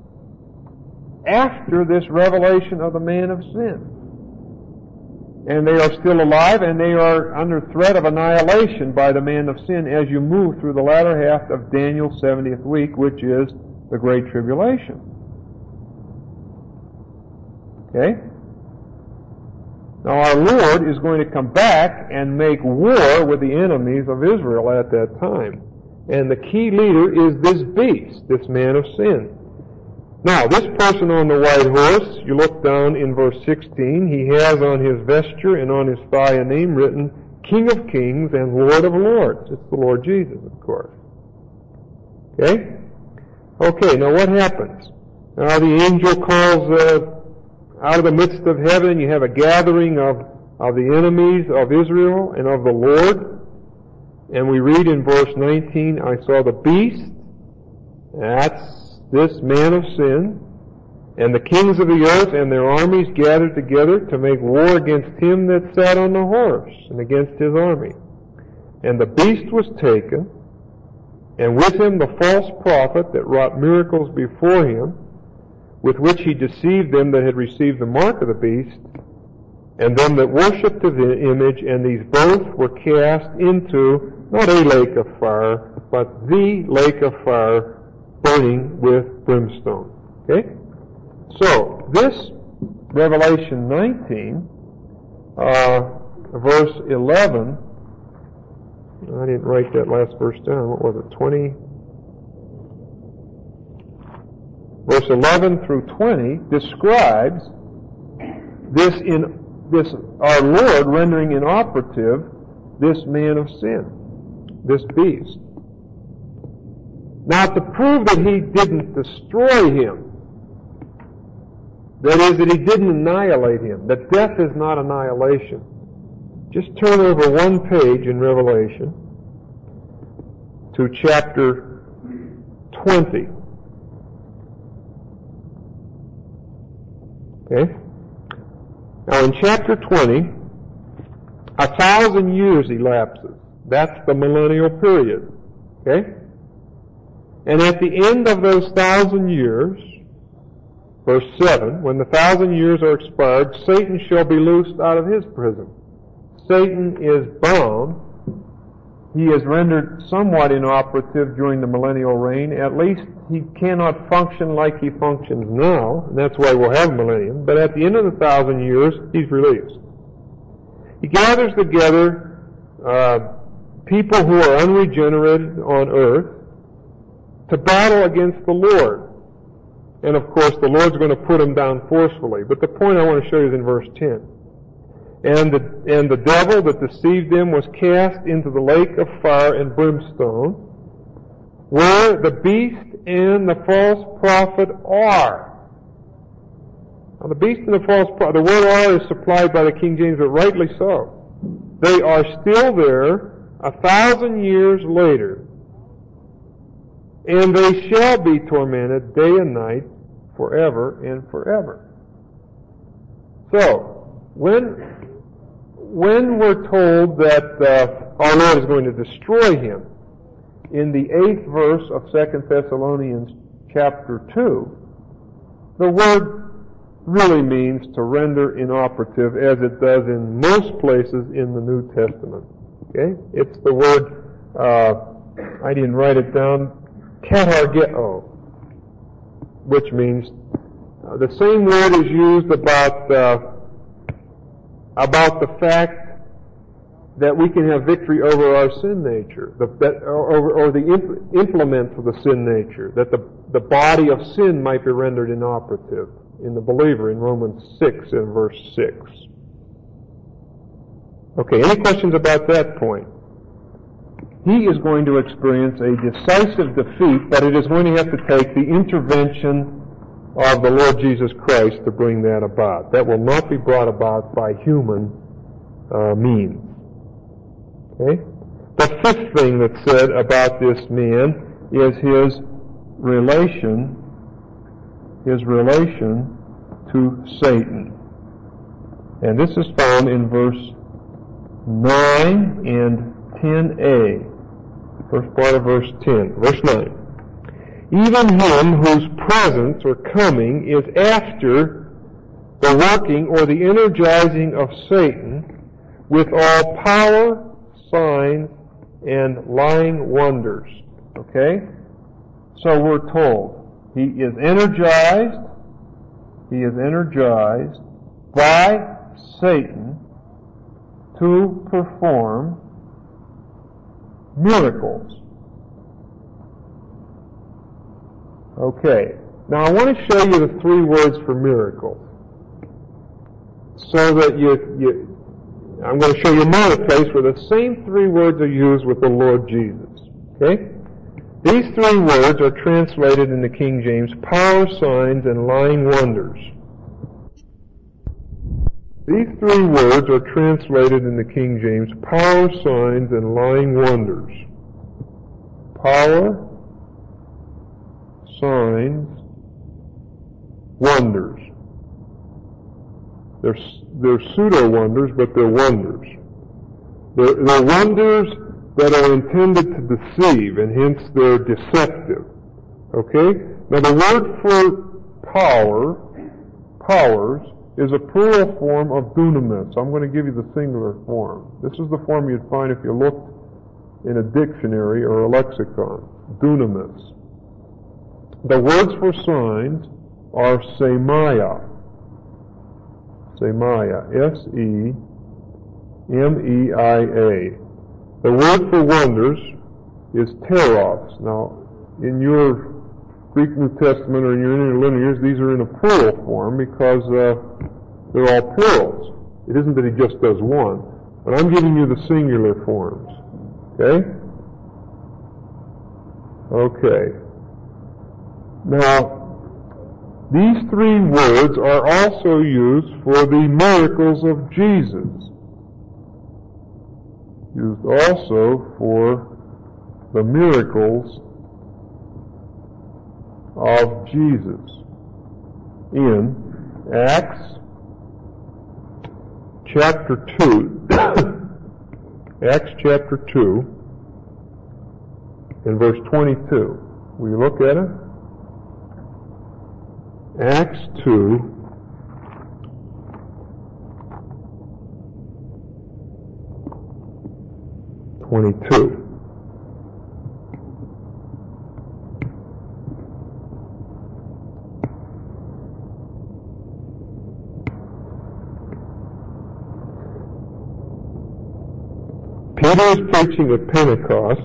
after this revelation of the man of sin. And they are still alive, and they are under threat of annihilation by the man of sin as you move through the latter half of Daniel's seventieth week, which is the Great Tribulation. Okay? Now our Lord is going to come back and make war with the enemies of Israel at that time. And the key leader is this beast, this man of sin. Now, this person on the white horse, you look down in verse sixteen, he has on his vesture and on his thigh a name written, King of Kings and Lord of Lords. It's the Lord Jesus, of course. Okay? Okay, now what happens? Now the angel calls uh, out of the midst of heaven, you have a gathering of, of the enemies of Israel and of the Lord. And we read in verse nineteen, I saw the beast, that's this man of sin, and the kings of the earth and their armies gathered together to make war against him that sat on the horse and against his army. And the beast was taken, and with him the false prophet that wrought miracles before him, with which he deceived them that had received the mark of the beast, and them that worshipped the image, and these both were cast into not a lake of fire, but the lake of fire, burning with brimstone. Okay? So, this Revelation nineteen, uh, verse eleven, I didn't write that last verse down, what was it, twenty? Verse eleven through twenty describes this in, this, our Lord rendering inoperative this man of sin, this beast. Now, to prove that he didn't destroy him, that is, that he didn't annihilate him, that death is not annihilation, just turn over one page in Revelation to chapter twenty. Okay? Now, in chapter twenty, a thousand years elapses. That's the millennial period. Okay? And at the end of those thousand years, verse seven, when the thousand years are expired, Satan shall be loosed out of his prison. Satan is bound. He is rendered somewhat inoperative during the millennial reign. At least he cannot function like he functions now, and that's why we'll have millennium. But at the end of the thousand years, he's released. He gathers together uh, people who are unregenerated on earth to battle against the Lord. And of course, the Lord's going to put them down forcefully. But the point I want to show you is in verse ten. And the, and the devil that deceived them was cast into the lake of fire and brimstone, where the beast and the false prophet are. Now the beast and the false prophet, the word are is supplied by the King James, but rightly so. They are still there a thousand years later, and they shall be tormented day and night forever and forever. So, when when we're told that uh, our Lord is going to destroy him, in the eighth verse of Second Thessalonians chapter two, the word really means to render inoperative, as it does in most places in the New Testament. Okay? It's the word, uh, I didn't write it down, katargeo, which means uh, the same word is used about uh, about the fact that we can have victory over our sin nature, the, that, or, or the imp- implements of the sin nature, that the, the body of sin might be rendered inoperative in the believer in Romans six and verse six. Okay, any questions about that point? He is going to experience a decisive defeat, but it is going to have to take the intervention of the Lord Jesus Christ to bring that about. That will not be brought about by human uh, means. Okay? The fifth thing that's said about this man is his relation, his relation to Satan. And this is found in verse nine and ten a. First part of verse ten. Verse nine. Even him whose presence or coming is after the working or the energizing of Satan with all power, signs, and lying wonders. Okay? So we're told he is energized, he is energized by Satan to perform miracles. Okay. Now I want to show you the three words for miracles, so that you, you I'm going to show you another place where the same three words are used with the Lord Jesus. Okay? These three words are translated in the King James, power, signs, and lying wonders. These three words are translated in the King James, power, signs, and lying wonders. Power, signs, wonders. They're, they're pseudo-wonders, but they're wonders. They're, they're wonders that are intended to deceive, and hence they're deceptive. Okay? Now the word for power, powers, is a plural form of dunamis. I'm going to give you the singular form. This is the form you'd find if you looked in a dictionary or a lexicon. Dunamis. The words for signs are semaya. Semaya. S E M E I A. The word for wonders is teros. Now, in your Greek New Testament or in your interlinears, these are in a plural form because uh, they're all plurals. It isn't that he just does one, but I'm giving you the singular forms. Okay? Okay. Now, these three words are also used for the miracles of Jesus. Used also for the miracles of Jesus in Acts chapter two. Acts chapter two and verse twenty-two. Will you look at it? Acts two, twenty-two. Peter is preaching at Pentecost,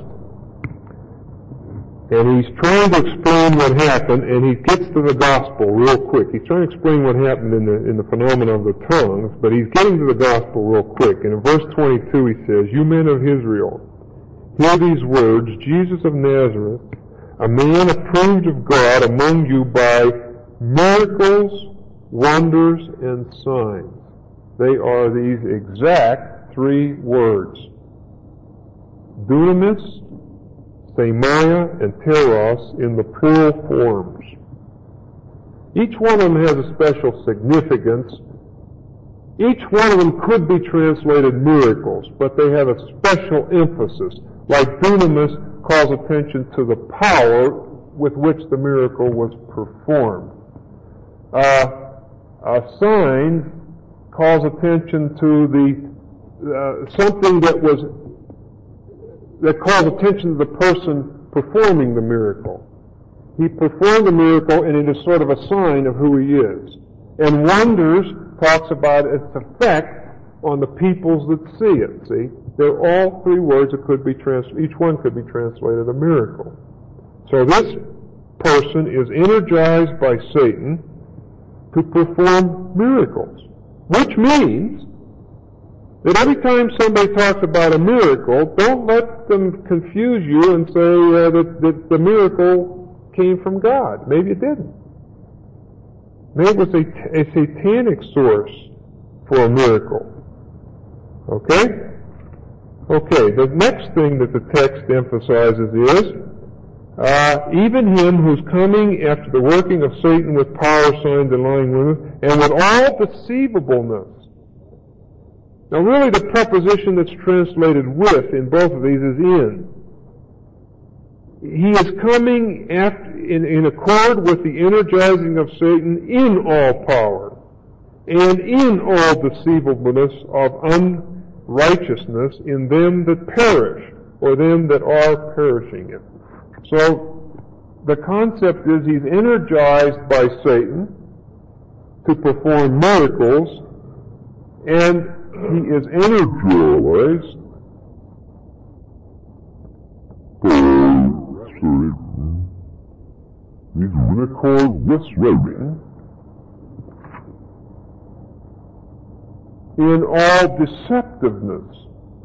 and he's trying to explain what happened, and he gets to the gospel real quick. He's trying to explain what happened in the in the phenomena of the tongues, but he's getting to the gospel real quick. And in verse twenty-two he says, "You men of Israel, hear these words, Jesus of Nazareth, a man approved of God among you by miracles, wonders, and signs." They are these exact three words. Dunamis, semaya, and teros in the plural forms. Each one of them has a special significance. Each one of them could be translated miracles, but they have a special emphasis. Like dunamis calls attention to the power with which the miracle was performed. Uh, a sign calls attention to the uh, something that was that calls attention to the person performing the miracle. He performed the miracle, and it is sort of a sign of who he is. And wonders talks about its effect on the peoples that see it. See, they're all three words that could be trans. Each one could be translated a miracle. So this person is energized by Satan to perform miracles, which means that every time somebody talks about a miracle, don't let them confuse you and say uh, that, that the miracle came from God. Maybe it didn't. Maybe it was a, a satanic source for a miracle. Okay? Okay, the next thing that the text emphasizes is, uh, even him who's coming after the working of Satan with power, signs, and lying wonders, and with all deceivableness. Now really the preposition that's translated with in both of these is in. He is coming after, in, in accord with the energizing of Satan in all power and in all deceivableness of unrighteousness in them that perish, or them that are perishing it. So the concept is he's energized by Satan to perform miracles, and he is energized by Satan. He's in accord with Satan in all deceptiveness.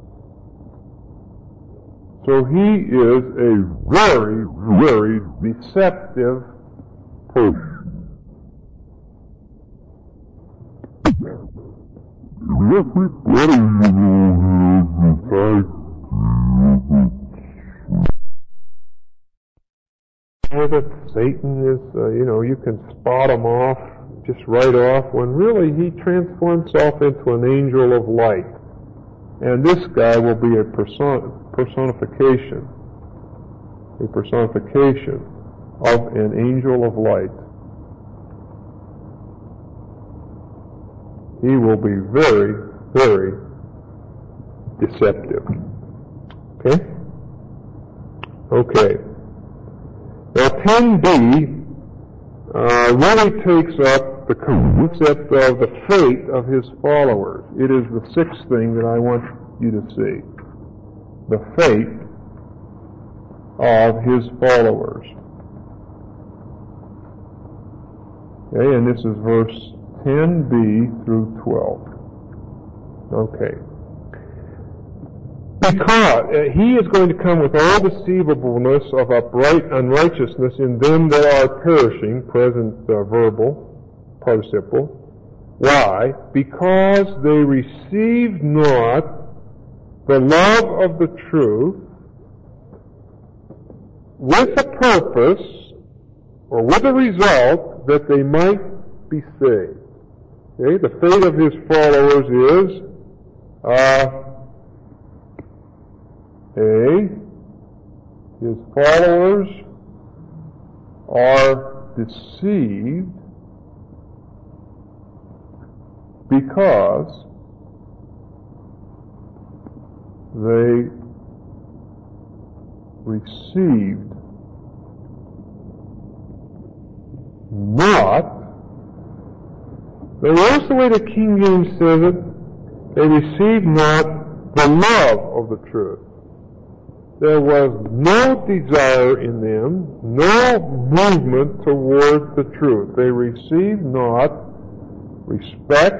So he is a very, very deceptive person. Everybody, you know, has the that Satan is, uh, you know, you can spot him off just right off, when really he transforms himself into an angel of light. And this guy will be a person, personification, a personification of an angel of light. He will be very, very deceptive. Okay? Okay. Now ten B uh, really takes up the concept of the fate of his followers. It is the sixth thing that I want you to see. The fate of his followers. Okay, and this is verse ten B through twelve. Okay. Because uh, he is going to come with all deceivableness of upright unrighteousness in them that are perishing, present uh, verbal, participle. Why? Because they receive not the love of the truth with a purpose, or with a result, that they might be saved. Okay? The fate of his followers is uh, A, his followers are deceived because they received not, that's the way the King James says it, they received not the love of the truth. There was no desire in them, no movement toward the truth. They received not respect,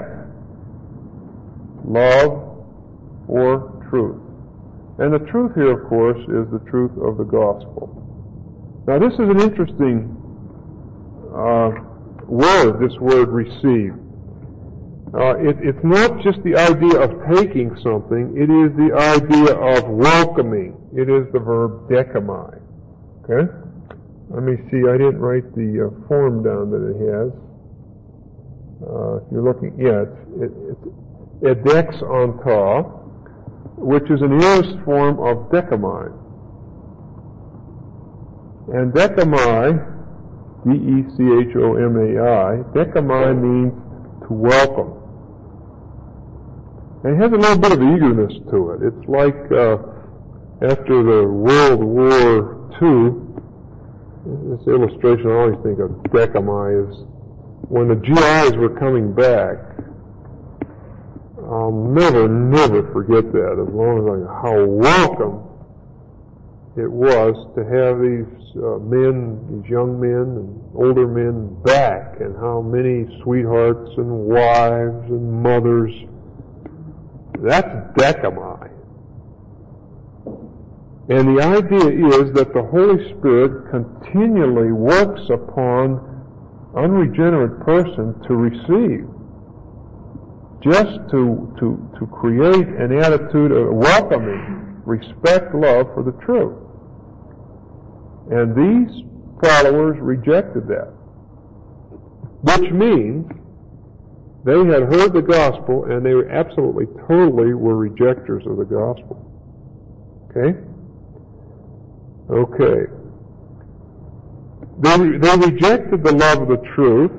love, or truth. And the truth here, of course, is the truth of the gospel. Now, this is an interesting uh, word, this word receive. Uh, it, it's not just the idea of taking something, it is the idea of welcoming. It is the verb decami. Okay? Let me see, I didn't write the uh, form down that it has. Uh, if you're looking, yeah, it's, it, it's edexanta, which is an aorist form of decami. And decami, D E C H O M A I, decami means to welcome. And it has a little bit of eagerness to it. It's like uh, after the World War Two, this illustration I always think of decami is when the G Is were coming back. I'll never, never forget that, as long as I, how welcome it was to have these uh, men, these young men and older men back, and how many sweethearts and wives and mothers. That's decami. And the idea is that the Holy Spirit continually works upon unregenerate person to receive, just to, to, to create an attitude of welcoming. respect, love for the truth. And these followers rejected that, which means they had heard the gospel and they were absolutely, totally were rejectors of the gospel. Okay? Okay. They, they rejected the love of the truth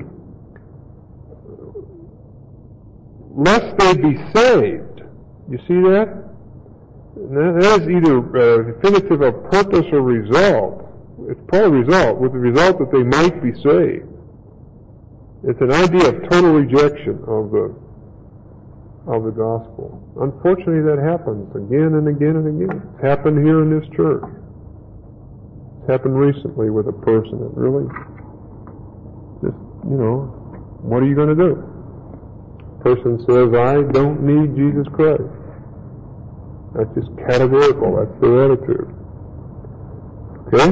lest they be saved. You see that? That is either uh, definitive of purpose or result. It's probably result, with the result that they might be saved. It's an idea of total rejection of the of the gospel. Unfortunately, that happens again and again and again. It's happened here in this church. It's happened recently with a person that really just, you know, what are you going to do? Person says, I don't need Jesus Christ. That's just categorical. That's their attitude. Okay?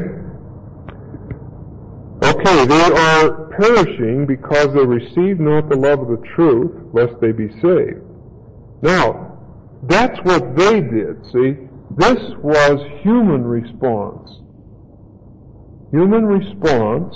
Okay, they are perishing because they receive not the love of the truth, lest they be saved. Now, that's what they did, see? This was human response. Human response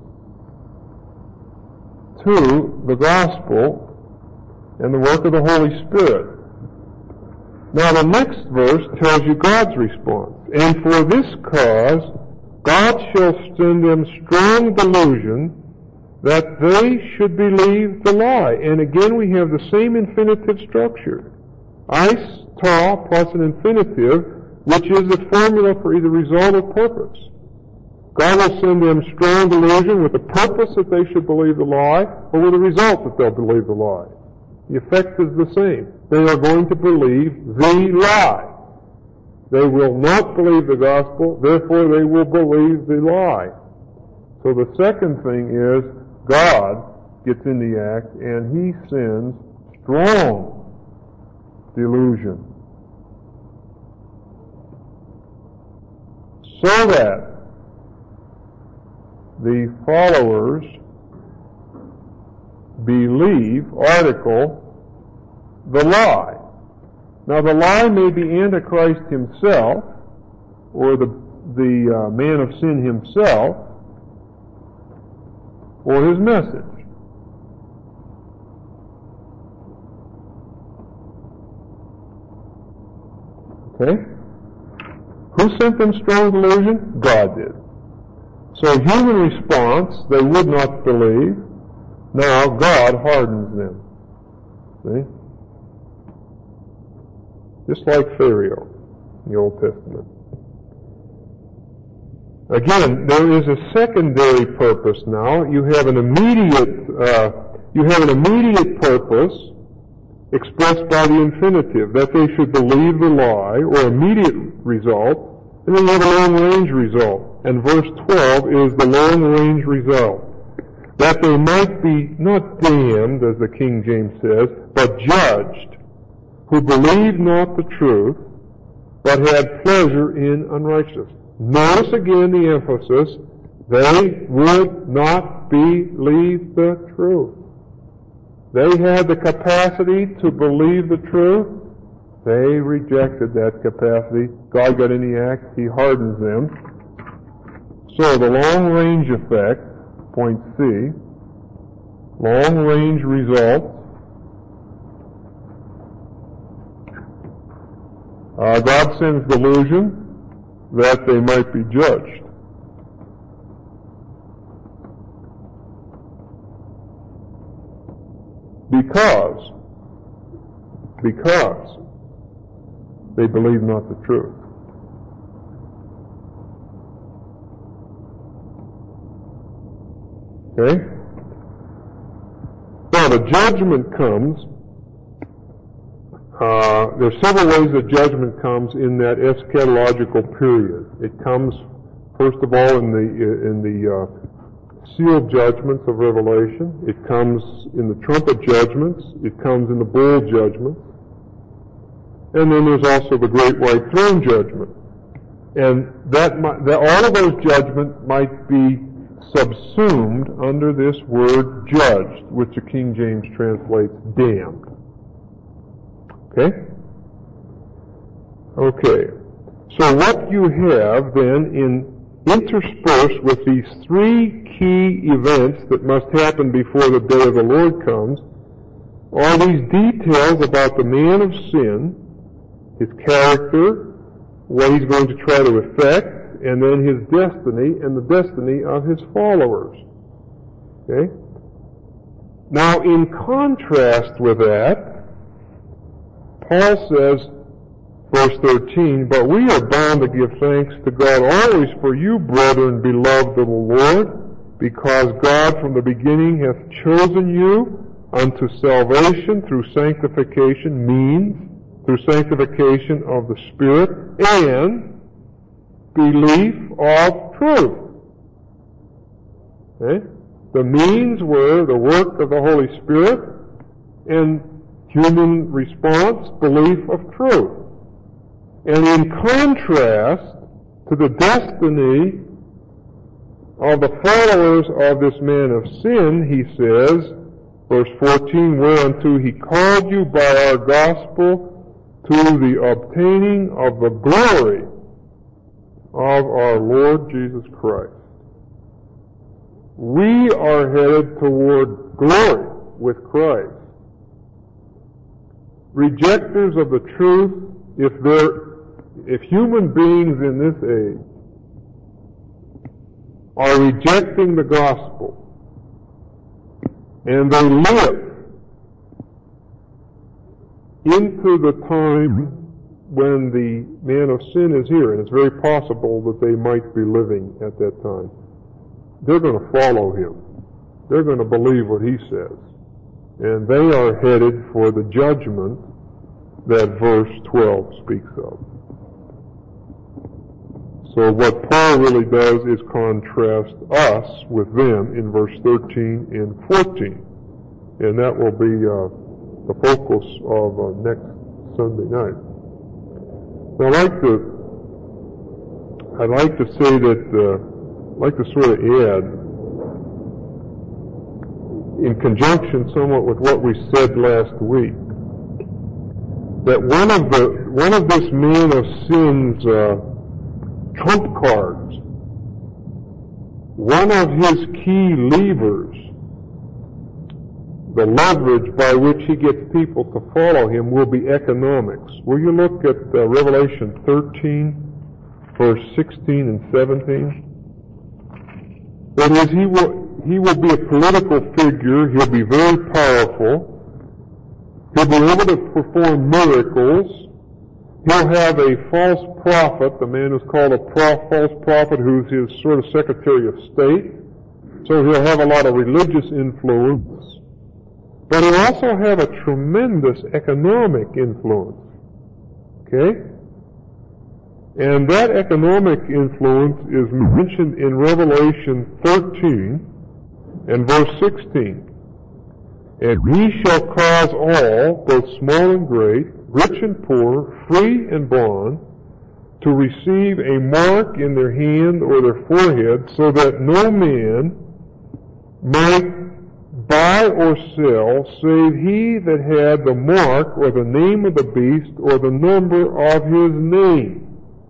to the gospel and the work of the Holy Spirit. Now the next verse tells you God's response. And for this cause, God shall send them strong delusion that they should believe the lie. And again we have the same infinitive structure. Eis, ta, plus an infinitive, which is the formula for either result or purpose. God will send them strong delusion with the purpose that they should believe the lie, or with the result that they'll believe the lie. The effect is the same. They are going to believe the lie. They will not believe the gospel, therefore they will believe the lie. So the second thing is, God gets in the act and He sends strong delusion. So that the followers believe, article, the lie. Now the lie may be Antichrist himself, or the, the uh, man of sin himself, or his message. Okay? Who sent them strong delusion? God did. So human response, they would not believe. Now God hardens them. See? Just like Pharaoh in the Old Testament. Again, there is a secondary purpose now. You have an immediate, uh, you have an immediate purpose expressed by the infinitive, that they should believe the lie, or immediate result, and then you have a long-range result. And verse twelve is the long-range result. That they might be not damned, as the King James says, but judged, who believed not the truth, but had pleasure in unrighteousness. Notice again the emphasis, they would not believe the truth. They had the capacity to believe the truth. They rejected that capacity. God got in the act. He hardens them. So the long-range effect, point C, long-range result, uh, God sends delusion that they might be judged. Because, because they believe not the truth. Okay? Now the judgment comes, uh, there's several ways that judgment comes in that eschatological period. It comes, first of all, in the, in the, uh, sealed judgments of Revelation. It comes in the trumpet judgments. It comes in the bowl judgment. And then there's also the great white throne judgment. And that, might, that all of those judgments might be subsumed under this word judged, which the King James translates damned. Okay? Okay. So what you have then in interspersed with these three key events that must happen before the day of the Lord comes are these details about the man of sin, his character, what he's going to try to effect, and then his destiny and the destiny of his followers. Okay? Now, in contrast with that, Paul says, verse thirteen, "But we are bound to give thanks to God always for you, brethren, beloved of the Lord, because God from the beginning hath chosen you unto salvation through sanctification," means through sanctification of the Spirit, "and belief of truth." Okay? The means were the work of the Holy Spirit and human response, belief of truth. And in contrast to the destiny of the followers of this man of sin, he says, verse fourteen, "Whereunto he called you by our gospel to the obtaining of the glory of our Lord Jesus Christ." We are headed toward glory with Christ. Rejectors of the truth, if they're, if human beings in this age are rejecting the gospel, and they live into the time when the man of sin is here, and it's very possible that they might be living at that time, they're going to follow him. They're going to believe what he says. And they are headed for the judgment that verse twelve speaks of. So what Paul really does is contrast us with them in verse thirteen and fourteen. And that will be uh, the focus of uh, next Sunday night. Now I'd like to, I'd like to say that, uh, I'd like to sort of add, in conjunction somewhat with what we said last week, that one of the, one of this man of sin's uh, trump cards, one of his key levers, the leverage by which he gets people to follow him, will be economics. Will you look at uh, Revelation thirteen, verse sixteen and seventeen? That is, he will, he will be a political figure, he'll be very powerful, he'll be able to perform miracles, he'll have a false prophet, the man who's called a pro- false prophet, who's his sort of Secretary of State, so he'll have a lot of religious influence. But he'll also have a tremendous economic influence. Okay? And that economic influence is mentioned in Revelation thirteen and verse sixteen. "And he shall cause all, both small and great, rich and poor, free and bond, to receive a mark in their hand or their forehead, so that no man might buy or sell, save he that had the mark or the name of the beast or the number of his name."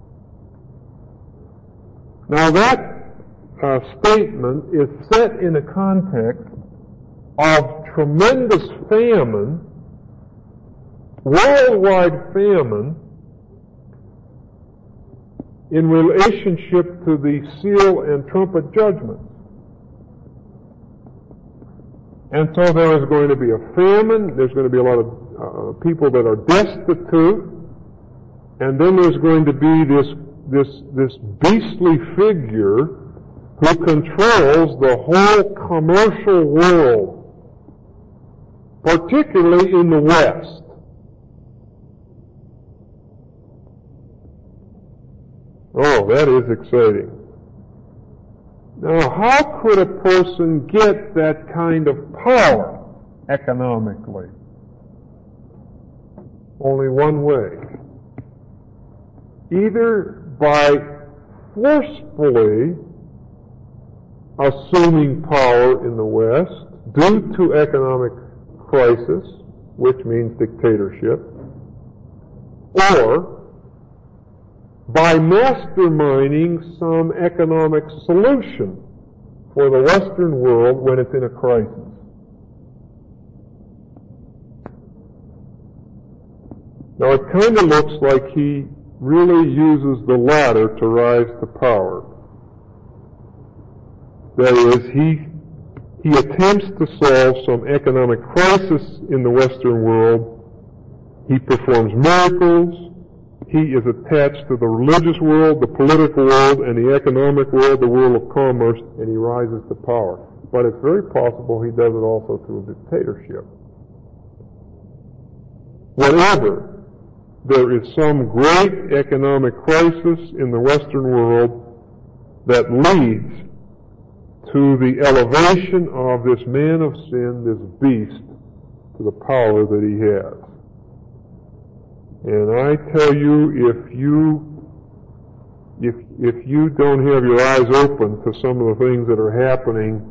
Now that uh, statement is set in a context of tremendous famine, worldwide famine, in relationship to the seal and trumpet judgments. And so there is going to be a famine, there's going to be a lot of uh, people that are destitute, and then there's going to be this, this, this beastly figure who controls the whole commercial world, particularly in the West. Oh, that is exciting. Now, how could a person get that kind of power economically? Only one way. Either by forcefully assuming power in the West due to economic crisis, which means dictatorship, or by masterminding some economic solution for the Western world when it's in a crisis. Now it kind of looks like he really uses the latter to rise to power. That is, he he attempts to solve some economic crisis in the Western world. He performs miracles. He is attached to the religious world, the political world, and the economic world, the world of commerce, and he rises to power. But it's very possible he does it also through a dictatorship. Whenever there is some great economic crisis in the Western world that leads to the elevation of this man of sin, this beast, to the power that he has. And I tell you, if you if if you don't have your eyes open to some of the things that are happening,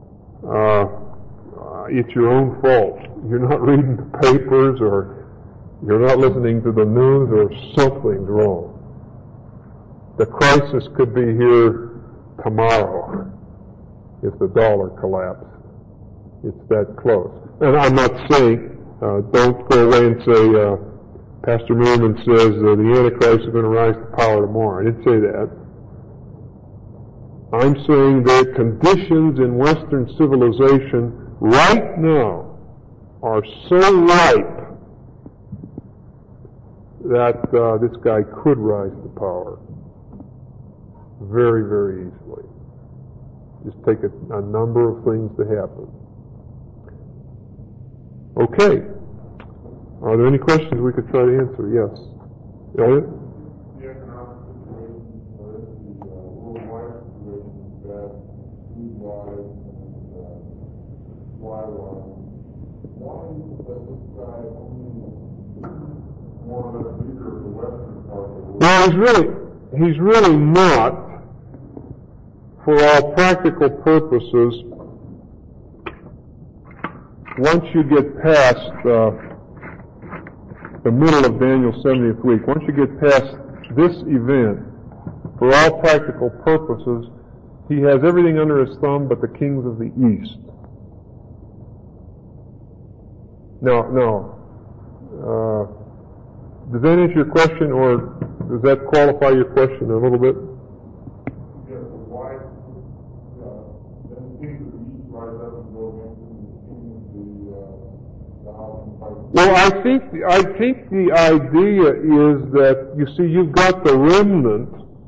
uh, it's your own fault. You're not reading the papers, or you're not listening to the news, or something's wrong. The crisis could be here tomorrow if the dollar collapsed. It's that close. And I'm not saying, uh, don't go away and say, uh, Pastor Merriman says uh, the Antichrist is going to rise to power tomorrow. I didn't say that. I'm saying that conditions in Western civilization right now are so ripe that uh, this guy could rise to power very, very easily. Just take a, a number of things to happen. Okay. Are there any questions we could try to answer? Yes. Elliot? The economic situation, or the uh, worldwide situation, is bad, food-wise and uh, supply-wise. Why does this guy only more or less leader of the Western part of the world? Well, he's really, he's really not, for all practical purposes, once you get past uh, the middle of Daniel's seventieth week, once you get past this event, for all practical purposes, he has everything under his thumb but the kings of the East. Now, now, uh, does that answer your question, or does that qualify your question a little bit? Yes, but why uh, then the kings of the East rise up and go against the kings of the, uh, the house and fight? Well, I think I think the idea is that, you see, you've got the remnant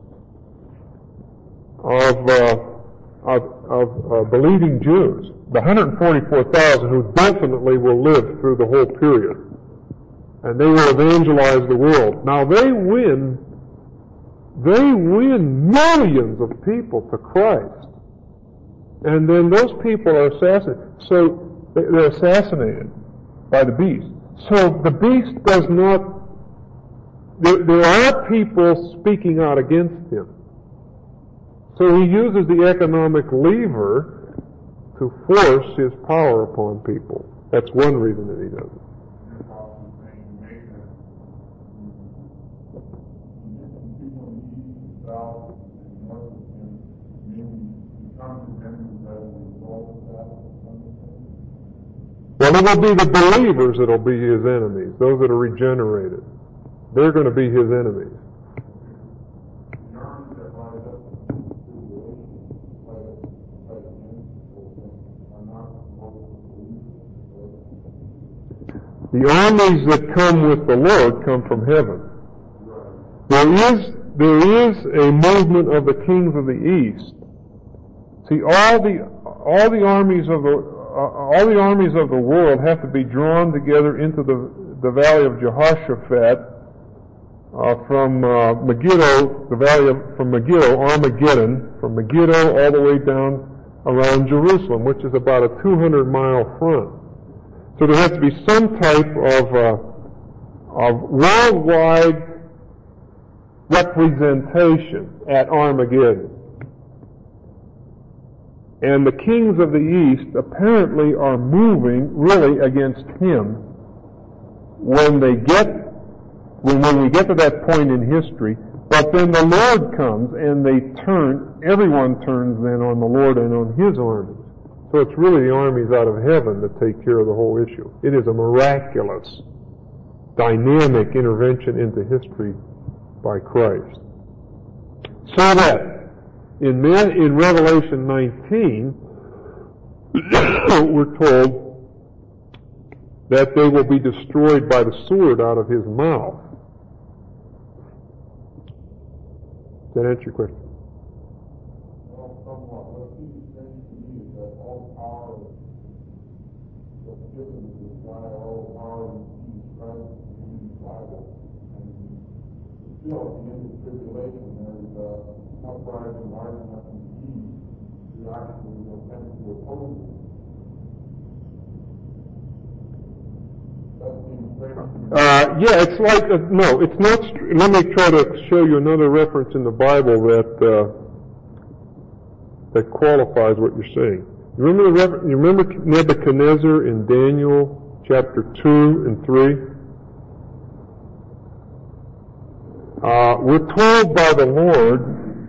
of uh, of, of uh, believing Jews, the one hundred forty-four thousand who definitely will live through the whole period, and they will evangelize the world. Now they win, they win millions of people to Christ, and then those people are assassinated. So they're assassinated by the beast. So the beast does not, there, there are people speaking out against him. So he uses the economic lever to force his power upon people. That's one reason that he does it. Well, it will be the believers that will be his enemies, those that are regenerated. They're going to be his enemies. The armies that come with the Lord come from heaven. There is, there is a movement of the kings of the East. See, all the, all the armies of the, Uh, all the armies of the world have to be drawn together into the, the valley of Jehoshaphat uh, from uh, Megiddo, the valley of, from Megiddo, Armageddon, from Megiddo all the way down around Jerusalem, which is about a two hundred mile front. So there has to be some type of, uh, of worldwide representation at Armageddon. And the kings of the East apparently are moving really against him when they get, when, when we get to that point in history, But then the Lord comes and they turn, everyone turns then on the Lord and on His armies. So it's really the armies out of heaven that take care of the whole issue. It is a miraculous, dynamic intervention into history by Christ. So that in, in Revelation nineteen, we're told that they will be destroyed by the sword out of His mouth. Does that answer your question? Well, somewhat. What he saying to me is that all power that's given to this guy, all power in Jesus Christ, in the Bible, and still at the end of tribulation, there's uh, uprising large enough in peace to actually attempt to oppose it. Uh, yeah, it's like, uh, no, it's not, str- let me try to show you another reference in the Bible that, uh, that qualifies what you're saying. You remember the refer- you remember Nebuchadnezzar in Daniel chapter two and three? Uh, we're told by the Lord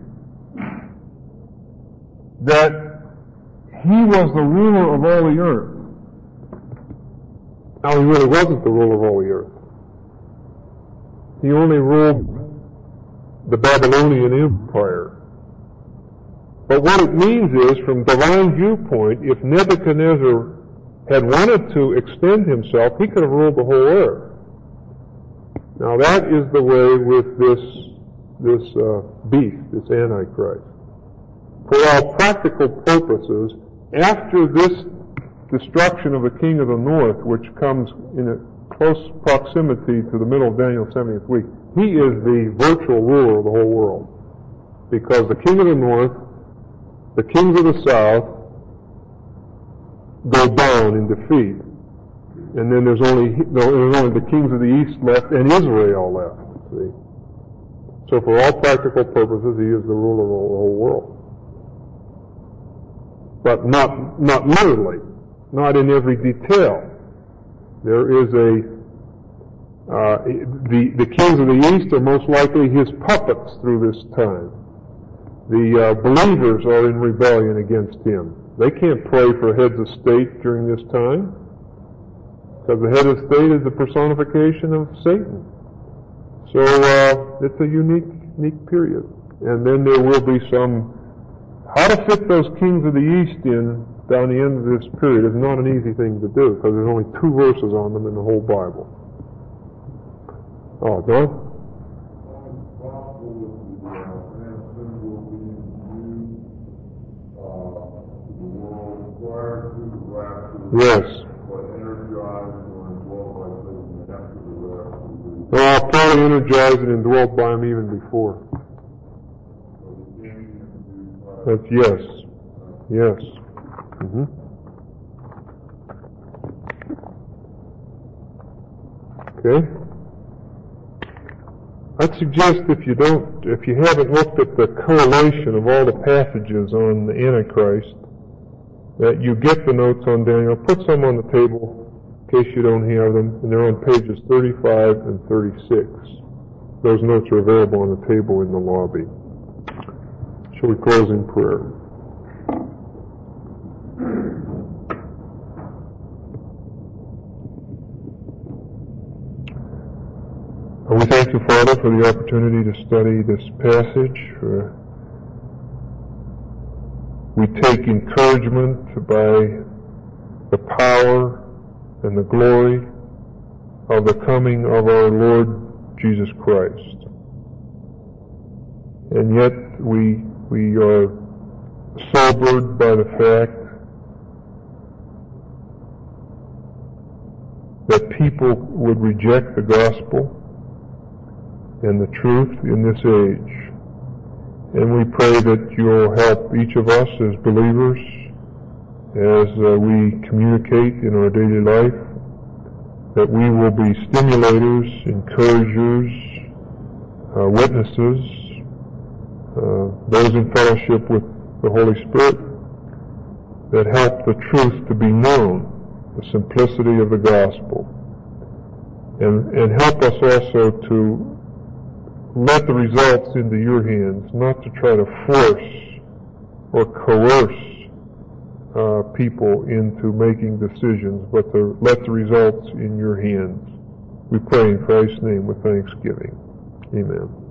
that He was the ruler of all the earth. Now, He really wasn't the ruler of all the earth. He only ruled the Babylonian Empire. But what it means is, from divine viewpoint, if Nebuchadnezzar had wanted to extend himself, he could have ruled the whole earth. Now, that is the way with this this uh, beast, this Antichrist. For all practical purposes, after this destruction of the king of the north, which comes in a close proximity to the middle of Daniel's seventieth week, he is the virtual ruler of the whole world. Because the king of the north, the kings of the south, go down in defeat. And then there's only, there's only the kings of the east left and Israel left. See? So for all practical purposes, he is the ruler of the whole world. But not, not literally. Not in every detail. There is a, uh, the, the kings of the east are most likely his puppets through this time. The uh, believers are in rebellion against him. They can't pray for heads of state during this time, because the head of state is the personification of Satan. So uh, it's a unique, unique period. And then there will be some, how to fit those kings of the east in down the end of this period is not an easy thing to do, because there's only two verses on them in the whole Bible. Oh, Don? Yes. Oh, probably energized and indwelt by him even before. That's yes. Yes. Mm-hmm. Okay. I'd suggest if you don't, if you haven't looked at the correlation of all the passages on the Antichrist, that you get the notes on Daniel. Put some on the table in case you don't have them, and they're on pages thirty-five and thirty-six. Those notes are available on the table in the lobby. Shall we close in prayer? We thank you, Father, for the opportunity to study this passage. Uh, we take encouragement by the power and the glory of the coming of our Lord Jesus Christ. And yet we we are sobered by the fact that people would reject the gospel and the truth in this age. And we pray that you'll help each of us as believers as uh, we communicate in our daily life, that we will be stimulators, encouragers, uh, witnesses, uh, those in fellowship with the Holy Spirit, that help the truth to be known, the simplicity of the gospel, and, and help us also to let the results into your hands, not to try to force or coerce uh, people into making decisions, but to let the results in your hands. We pray in Christ's name with thanksgiving. Amen.